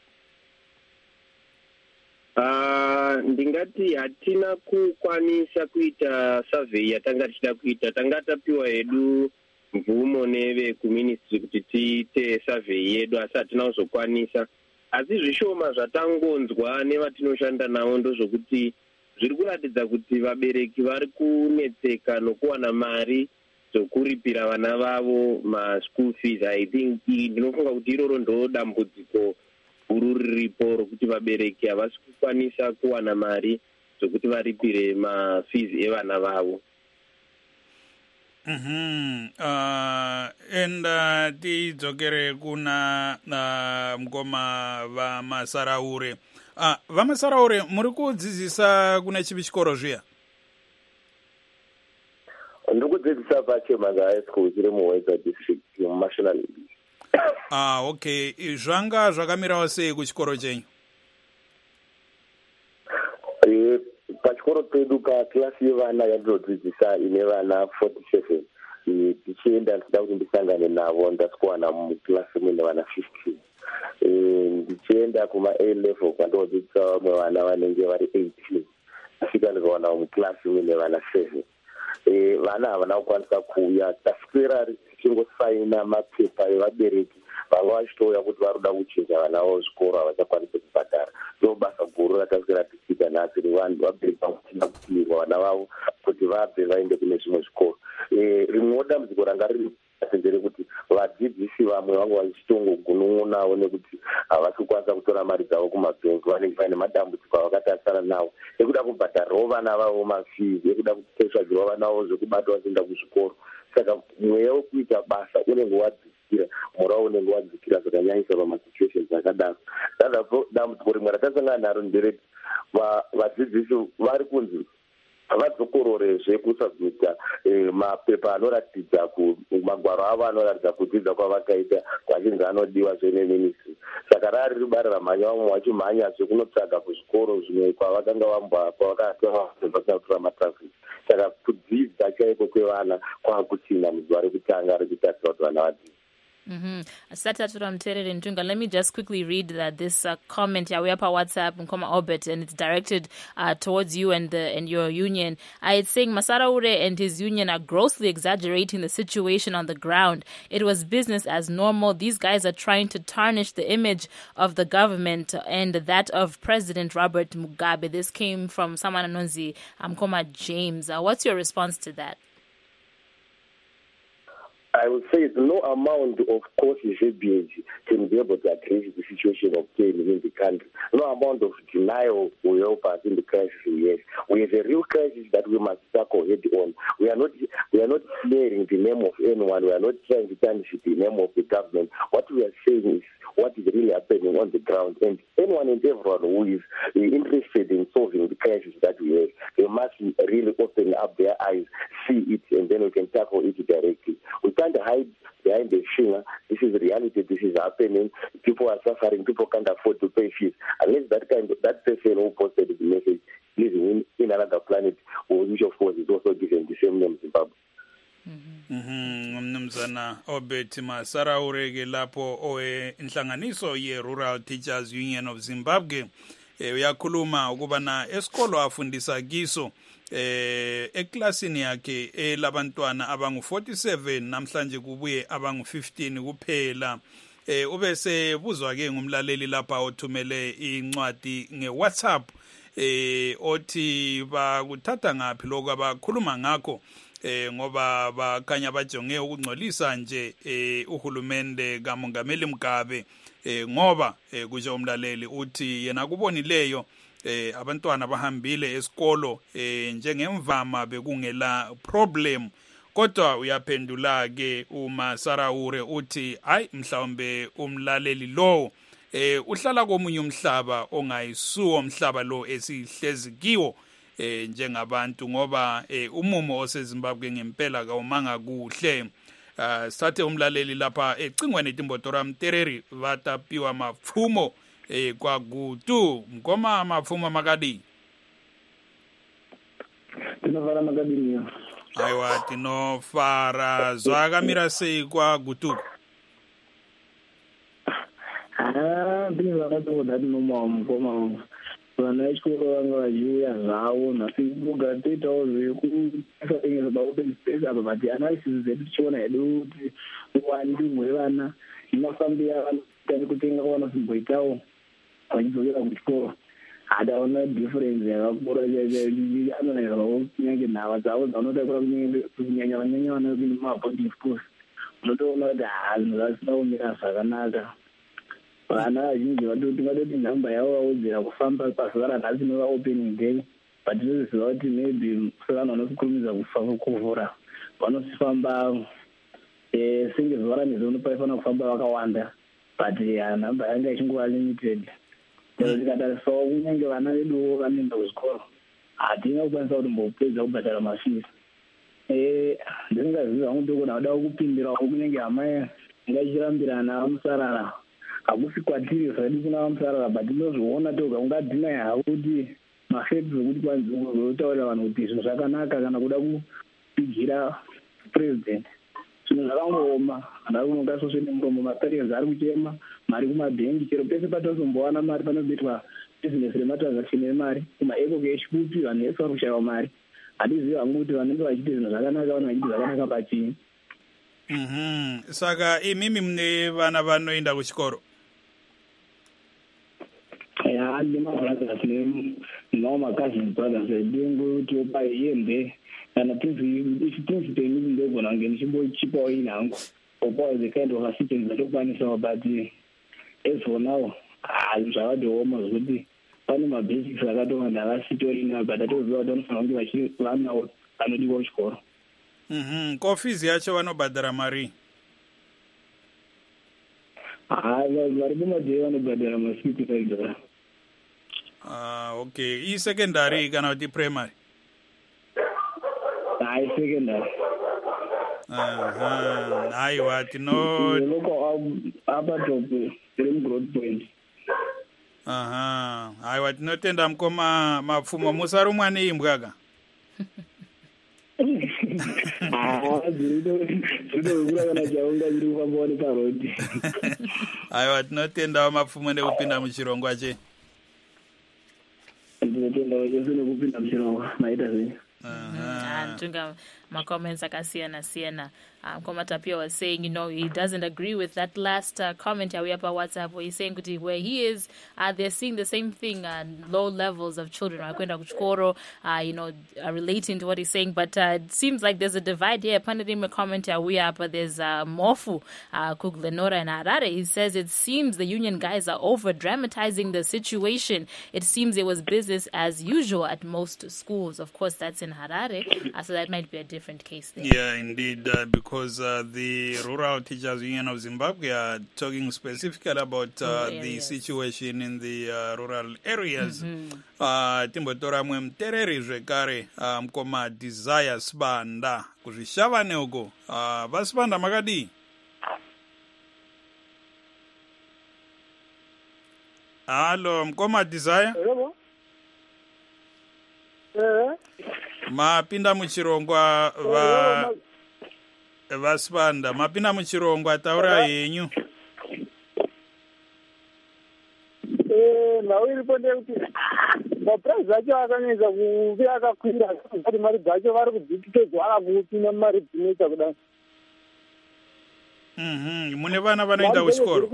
Ndingati hatina kukwanisa kuita survey yatanga tichida kuita. Tanga tapiwa hedu mvumo nevekuministry kuti tiite survey yedu, asi hatina kuzokwanisa. Asi zvishoma zvatangonzwa nevatinoshanda navo ndozvokuti zviri kuratidza kuti vabereki vari kunetseka nokuwana mari dzokuripira vana vavo maschool fees. I think ndinofunga kuti iroro ndo dambudziko guru riripo rokuti vabereki havasi kukwanisa kuwana mari dzokuti varipire mafees evana vavo. Tidzokere kuna Mkoma vamasaraure. Vamasaraure, muri kudzidzisa kuna chipi chikoro zviya? Ndiri kudzidzisa paChemanga High School chiri muWeza District muMasvinani. Okay. Zvanga zvakamirawo sei kuchikoro chenyu? Pachikoro pedu paklasi yevana yandinodzidzisa ine vana 47. Tichienda ndida kuti ndisangane navo ndasikuwana muklasi muine vana 15. Ndichienda kuma-A level kwandodzidzisa vamwe vana vanenge vari 18. Asvika ndikawana muklasi muine vana 7. Vana havana kukwanisa kuuya. Taswera tichingosaina mapepa evabereki vanga vachitouya kuti vari kuda kuchinja vana vavo zvikoro havachakwanisi kubhadhara. Ndo basa guru ratasvika ratisvika nhasi revanhu vabereki vakutinda kupiirwa vana vavo kuti vabve vaende kune zvimwe zvikoro. Rimwewo dambudziko ranga riri senzere kuti vadzidzisi vamwe vange vachitongogunun'unawo nekuti havasi kukwanisa kutora mari dzavo kumabhengi, vanenge vaine madambudziko avakatarisana nawo ekuda kubhadharirawo vana vavo mafees, ekuda kutsvagirwa vana vavo zvekubatwa vachienda kuzvikoro. Saka mweya wekuita basa unenge wadzikira, mora unenge wadzikira zvakanyanyisa pamasituations akadaro. Dambudziko rimwe ratasangana naro ndereti vadzidzisi vari kunzi vadzokororezve kusabmita mapepa anoratidza magwaro avo anoratidza kudzidza kwavakaita kwachinzi anodiwa zveneministry. Saka rari bari ramhanya vamwe vachimhanyazve kunotsvaga kuzvikoro zvimwe kwavakanga vambapasinakutora matraffic. Saka kudzidza chaiko kwevana kwakuchina muzuva rekutanga rekutasira kuti vana vadzidza. Satatura Mterere Ntunga, let me just quickly read this comment here. We have our WhatsApp, Nkoma Obet, and it's directed towards you and your union. It's saying Masaraure and his union are grossly exaggerating the situation on the ground. It was business as normal. These guys are trying to tarnish the image of the government and that of President Robert Mugabe. This came from someone Anonzi, Nkoma James. What's your response to that? I would say no amount of cost savings can be able to address the situation of pain in the country. No amount of denial will help us in the crisis we have. We have a real crisis that we must tackle head on. We are not flaring the name of anyone. We are not trying to tarnish the name of the government. What we are saying is what is really happening on the ground. And anyone and everyone who is interested in solving the crisis that we have, they must really open up their eyes, see it, and then we can tackle it directly. We can't hide behind the finger. This is reality. This is happening. People are suffering. People can't afford to pay fees. Unless that person who posted the message living in another planet, which of course is also given the same name, Zimbabwe. Mnumzana Obet Masaraure lapho owe inhlanganiso ye Rural Teachers Union of Zimbabwe uyakhuluma ukubana esikolo afundisa kiso eklasini yakhe elabantwana abangu 47 namhlanje kubuye abangu 15 kuphela. Ubese buzwa ke ngumlaleli lapha othumele incwadi ngeWhatsApp othi bakuthatha ngaphi lokho abakhuluma ngakho ngoba bakanya bajonge ukungcolisa nje uhulumende kaMongameli Mugabe ngoba kusho umlaleli uthi yena kubonileyo abantwana bahambile esikolo njengemvama bekungela problem, kodwa uyaphendula ke uma Saraure uthi hayi mhlawumbe umlaleli lo uhlala komunye umhlaba ongayisuwo umhlaba lo esihlezi kiwo njengabantu ngoba umumo oseZimbabwe ngempela kawumanga kuhle. Sathe umlaleli lapha ecingweni Timbotora Mtereri vatapiwa mapfumo kwa gutu mkoma mapfumo makadi tinofara makadi niyo aiwa tinofara zvakamira sei kwa gutu ndinhu zvakatoda tinomawa mukoma vana vechikoro vanga vachiuya zvavo nhasi kugara toitawo zvekusaengeza paopen space apa but analysis dzedu tichiona hedu kuti uwandi hwevana inofambira vanotani kutenga kwavanosomboitawo vachidzokera kuchikoro hadaona difference yakakura anonaizvawo kunyange nhava dzavo dzavanotakura kunyanya vanyanya vana kuenda mumaboarding schools unotoona kuti zvinhu zvasina kumira zvakanaka. Vana vazhinji vatoti nhamba yavo vawedzera kufamba pazuva ranhasi nova opening day, but tinoziva kuti maybe sevanhu vanosikurumidza kuvhura vanosifamba senge zuva ranhasi unopaifanira kufamba vakawanda, but nhamba yanga ichingova limited. Tikatarisawo kunyange vana veduwo vanoenda kuzvikoro hatina kukwanisa kuti mbopedza kubhadhara mafees. Ndisingaziva hangu kuti kuna vada kupindirawo kunyange hama ingachirambirana vamusarara hakusi kwatiri zvadi kuna vamusarara, but tinozviona toga ungadhinai havo kuti mafepi zvekuti kwanzotaurira vanhu kuti zvinhu zvakanaka kana kuda kupigira president. Zvinhu zvakangooma, handari kunoka sosvene muromo, maparents ari kuchema mari kumabhengi, chero pese patozombowana mari panobetwa business rematransaction emari kumaepo kechipupi, vanhu vese vari kushayiwa mari. Hatizivi hangu kuti vanenge vachiita zvinhu zvakanaka vanhu vachiita zvakanaka pachii. Saka imimi mne vana vanoenda kuchikoro. Yeah, and my brother's name, no, my cousin's brothers, they didn't go to buy him there. And I think if you think they need to go and get cheaper in now, or boys, the kind of assistance that open so bad. As for now, I'm sorry, the almost would be one of my basics. I don't want to sit in, but I don't know if I plan out and do watch for. Coffees, yacho vanobhadhara mari. Vari kumadhara masikusaidza. Okay. Secondary kana kuti primary? Secondary. Aiwa tino apa top growth point. Aiwa tinotenda mukoma mapfumo musarumwa neimbwaga. Aiwa tinotendawo mapfumo nekupinda muchirongwa che. Tunga comments akasiyana. Komatapia was saying, he doesn't agree with that last comment we up on WhatsApp where he's saying where he is, they're seeing the same thing, low levels of children are going to kuchikoro, relating to what he's saying, but it seems like there's a divide here. Panadima comment we up, but there's Mofu Kuglenora and Harare. He says it seems the union guys are over dramatizing the situation. It seems it was business as usual at most schools. Of course, that's in Harare, so that might be a different case there. Yeah, indeed, because the Rural Teachers Union of Zimbabwe are talking specifically about the situation in the rural areas. Timbotora mwe mtereri zvekare mkoma Desire Sibanda kuzvishava neuko. Vasibanda makadi? Halo, mkoma Desire? Mapinda muchirongwa Vasibanda, mapinda muchirongwa taura yenyu. Now we report the price that you are going to be a queen of Mari Gajo because one of the Mari Pinita. Munevana vanoenda kuchikoro.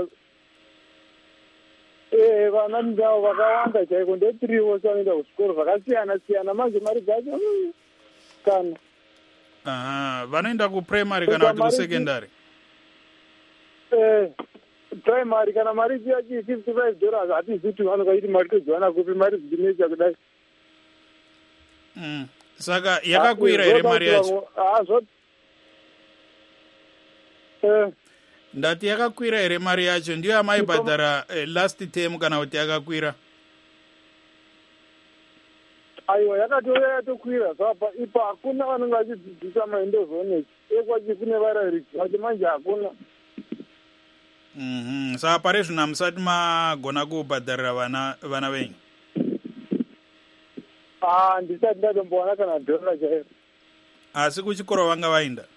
Vananda vakawanda chaiko ndetiri vosanoenda kuchikoro vakasiyana manje Mari Gajo kana. Vanoenda kuprimary kana kuti kusekondari? Primary kana mari yachi $55 hatisi kuti vanokaiti mari todziwana kupi mari dzinetsa kudai. Saka yakakwira here mari yacho? Ndati yakakwira here mari yacho, ndiyo amaibhadhara last term kana kuti yakakwira? Aiwa yakatouya yatokwira sapa ipa hakuna vanenge vachidzidzisa maendozonesi ekwachi kune varairidzi vacho manje hakuna. Saka pari zvino hamusati magona kubhadharira vana venyu? Ndisati ndatombowana kana $1 chairo. Asi kuchikoro vanga vainda?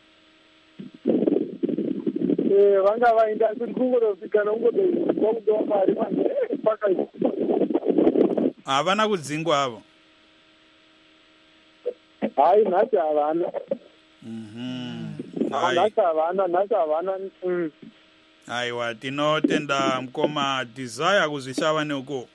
Vanga vainda asi kungotofikana ungotoziva kutowa mari manje pakaita. Havana kudzingwa avo? Hai, nhasi havana. Nhasi havana. Aiwa, tinotenda mkoma Desire kuzvishava neuko.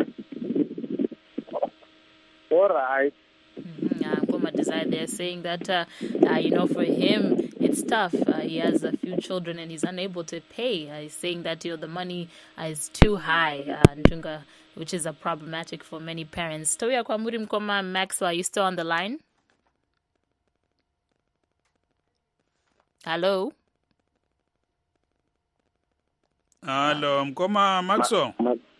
All right. Mkoma Desire, they're saying that, for him, it's tough. He has a few children and he's unable to pay. He's saying that, the money is too high, which is a problematic for many parents. Toya Kwamuri Mkoma Maxwell, are you still on the line? Hello? Hello, Mkoma Maxwell.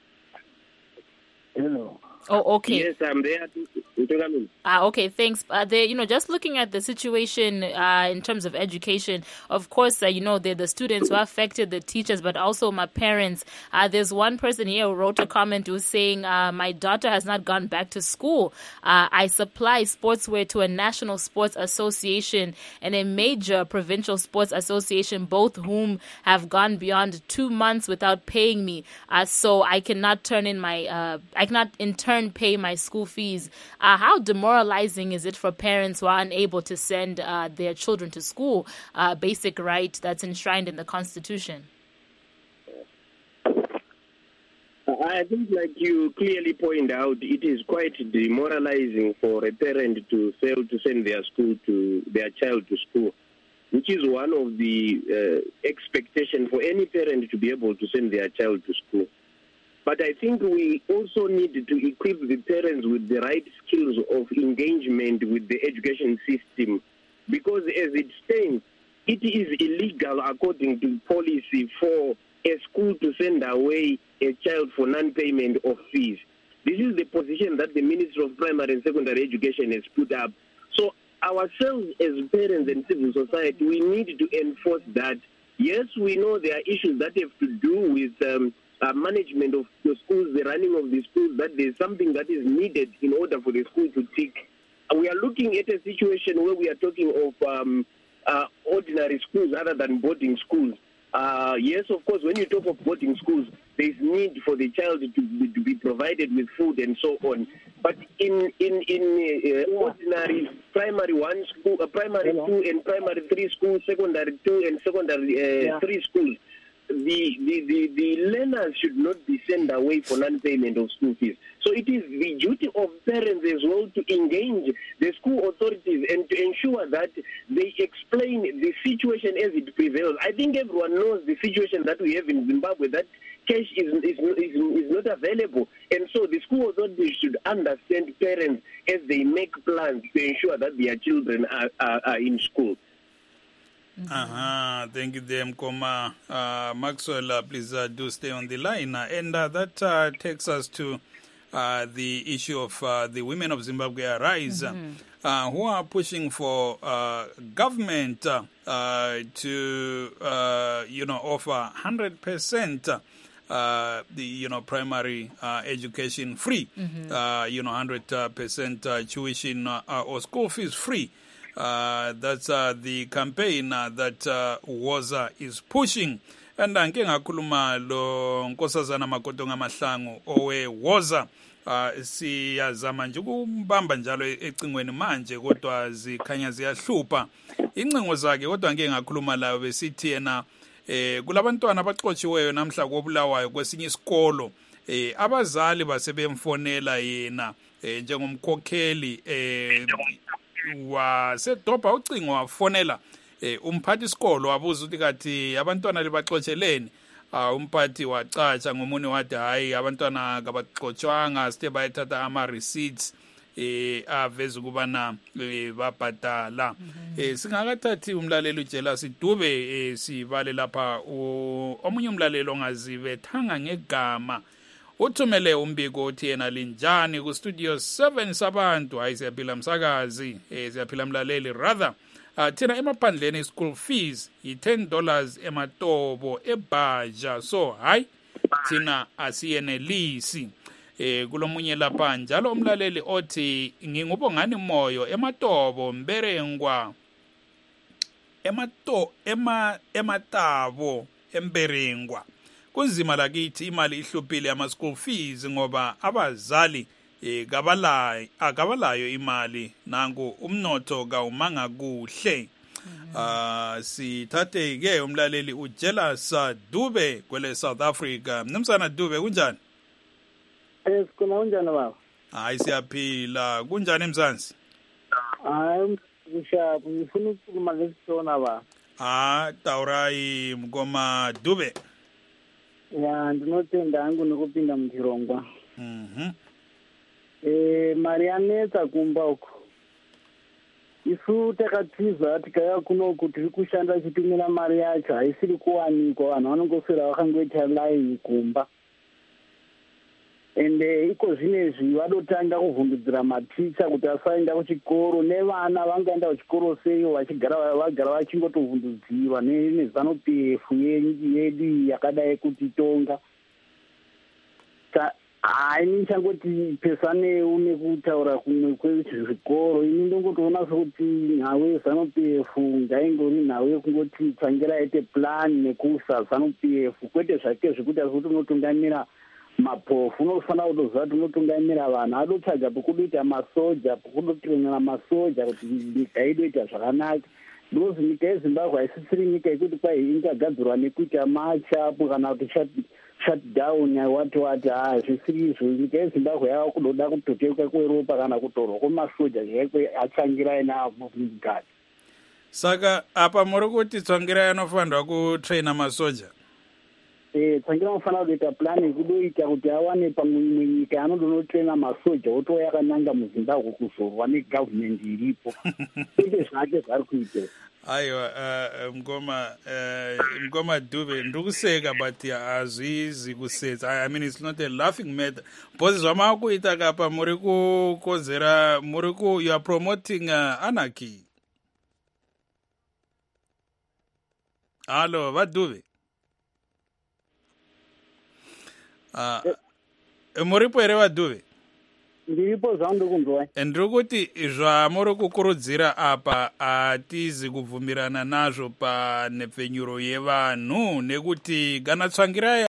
Hello. Oh, okay. Yes, I'm there. Okay, thanks. Just looking at the situation in terms of education, of course, they're the students who are affected, the teachers, but also my parents. There's one person here who wrote a comment who's saying, my daughter has not gone back to school. I supply sportswear to a national sports association and a major provincial sports association, both whom have gone beyond 2 months without paying me. So I cannot in turn turn pay my school fees. How demoralizing is it for parents who are unable to send their children to school, basic right that's enshrined in the Constitution? I think, like you clearly point out, it is quite demoralizing for a parent to fail to send their child to school, which is one of the expectations for any parent to be able to send their child to school. But I think we also need to equip the parents with the right skills of engagement with the education system, because as it stands, it is illegal according to policy for a school to send away a child for non-payment of fees. This is the position that the Ministry of Primary and Secondary Education has put up. So ourselves as parents and civil society, we need to enforce that. Yes, we know there are issues that have to do with management of the schools, the running of the schools, that there's something that is needed in order for the school to tick. We are looking at a situation where we are talking of ordinary schools other than boarding schools. Yes, of course, when you talk of boarding schools, there's need for the child to be provided with food and so on. But in ordinary primary 1 school, primary 2 and primary 3 schools, secondary 2 and secondary 3 schools, the learners should not be sent away for non-payment of school fees. So it is the duty of parents as well to engage the school authorities and to ensure that they explain the situation as it prevails. I think everyone knows the situation that we have in Zimbabwe, that cash is not available. And so the school authorities should understand parents as they make plans to ensure that their children are in school. Thank you, Mkoma. Maxwell, please do stay on the line. And that takes us to the issue of the women of Zimbabwe Arise, who are pushing for government to, offer 100% the primary education free, 100% tuition or school fees free. That's the campaign that Woza is pushing. And ngike ngakhuluma lo Nkosazana Makotonga Mahlangu owe Woza siyazama nje ukumbamba njalo ecingweni manje kodwa zikhanya ziyahlupha incingo zakhe, kodwa ngike ngakhuluma lawo besithi yena kulabantwana abaxotshiweyo namhla kobulawayo kwesinye isikolo, abazali basebemfonela yena njengomkhokheli wasedobha ucingo wafonela umphathi isikolo wabuza ukuthi kathi abantwana libaxotsheleni. Umphathi wacatsha ngomunye wathi hayi abantwana kabaxotshwanga, sithe bayethatha ama-receipts aveza ukubana babhadala. Singakathathi umlaleli uJealous Dube sivale lapha omunye umlaleli ongazibethanga ngegama uthumele umbiko uthi yena linjani ku studio 7 sabantu. Hayi siyaphila msakazi, siyaphila mlaleli, rather thina emaphandleni school fees yi$10 ematobo eBhaja, so hayi thina asiyenelisi. Kulomunye lapha njalo umlaleli othi ngingubongani moyo ematobo Mberengwa ematabo Mberengwa. Kunzima lakithi imali ihluphile ama school fees ngoba abazali akabalayo imali, nangu umnotho kawumanga kuhle. Sithathe ke umlaleli uJealous Dube kwele South Africa. Mnumzana Dube kunjani? Kuna unjani baba? Hayi siyaphila. Kunjani eMzansi? Hayi ngishapha, ngifuna ukukhuluma ngesona baba. Taurai Mkoma Dube. Ya ndinotenda hangu nekupinda muchirongwa. Mari yanetsa kumba uko. Isu takatiza tikaya kunoku tiri kushanda chitumira mari yacho haisiri kuwanikwa, vanhu vanongoswera vakangoita line kumba. Ende iko zvinezvi vadotanga kuvhundudzira maticha kuti asaenda kuchikoro, nevana vangaenda kuchikoro sei vagara vachingotovhundudzirwa nezanoPF yedu yakadai kuti tonga. Hayi nichangoti pesaneu nekutaura kumwe kwezvikoro, ini ndongotoona sokuti nhawe yeZANU-PF ngaingori nhawe yekungoti tsangira ite plan nekusa ZANU-PF, kwete zvake zvekuti asi kuti unotungamira mapofu unofanira kutoziva kuti unotungamira vanhu adotsvaga pokudoita masoja pokudotrainera masoja kuti nyika idoita zvakanaka because nyika yezimbabwe haisisiri nyika yekuti kwai ingagadzirwa nekuita machapu kana kuti shutdown wati zvisiri izvo. nyika yezimbabwe yava kudoda kutotekwa kweropa kana kutorwa kwemasoja zvaikwe atsangirai naavogadi. Saka apa muri kuti Tsvangirai anofanirwa kutraina masoja? Tsvangirai anofanira kuita plani yekudoita kuti awane pamwe nyika yaanodonotraina masoja otouya akananga muzimbabwe kuzorwa negavhumendi iripo. Ite zvake zvari kuita. Aiwa, Mgoma Dube, ndikuseka but hazvizi kusetsa. I mean, it's not a laughing matter. Because zvamakuita kapa muri kukozera, you are promoting anarchy. Hello, Vaduve. Muripo here Vaduve? Ndiripo zvangu kunzwa. Ndiri kuti zvamuri kukurudzira apa hatizi kubvumirana nazvo panhepfenyuro yevanhu nekuti kana Tsvangirai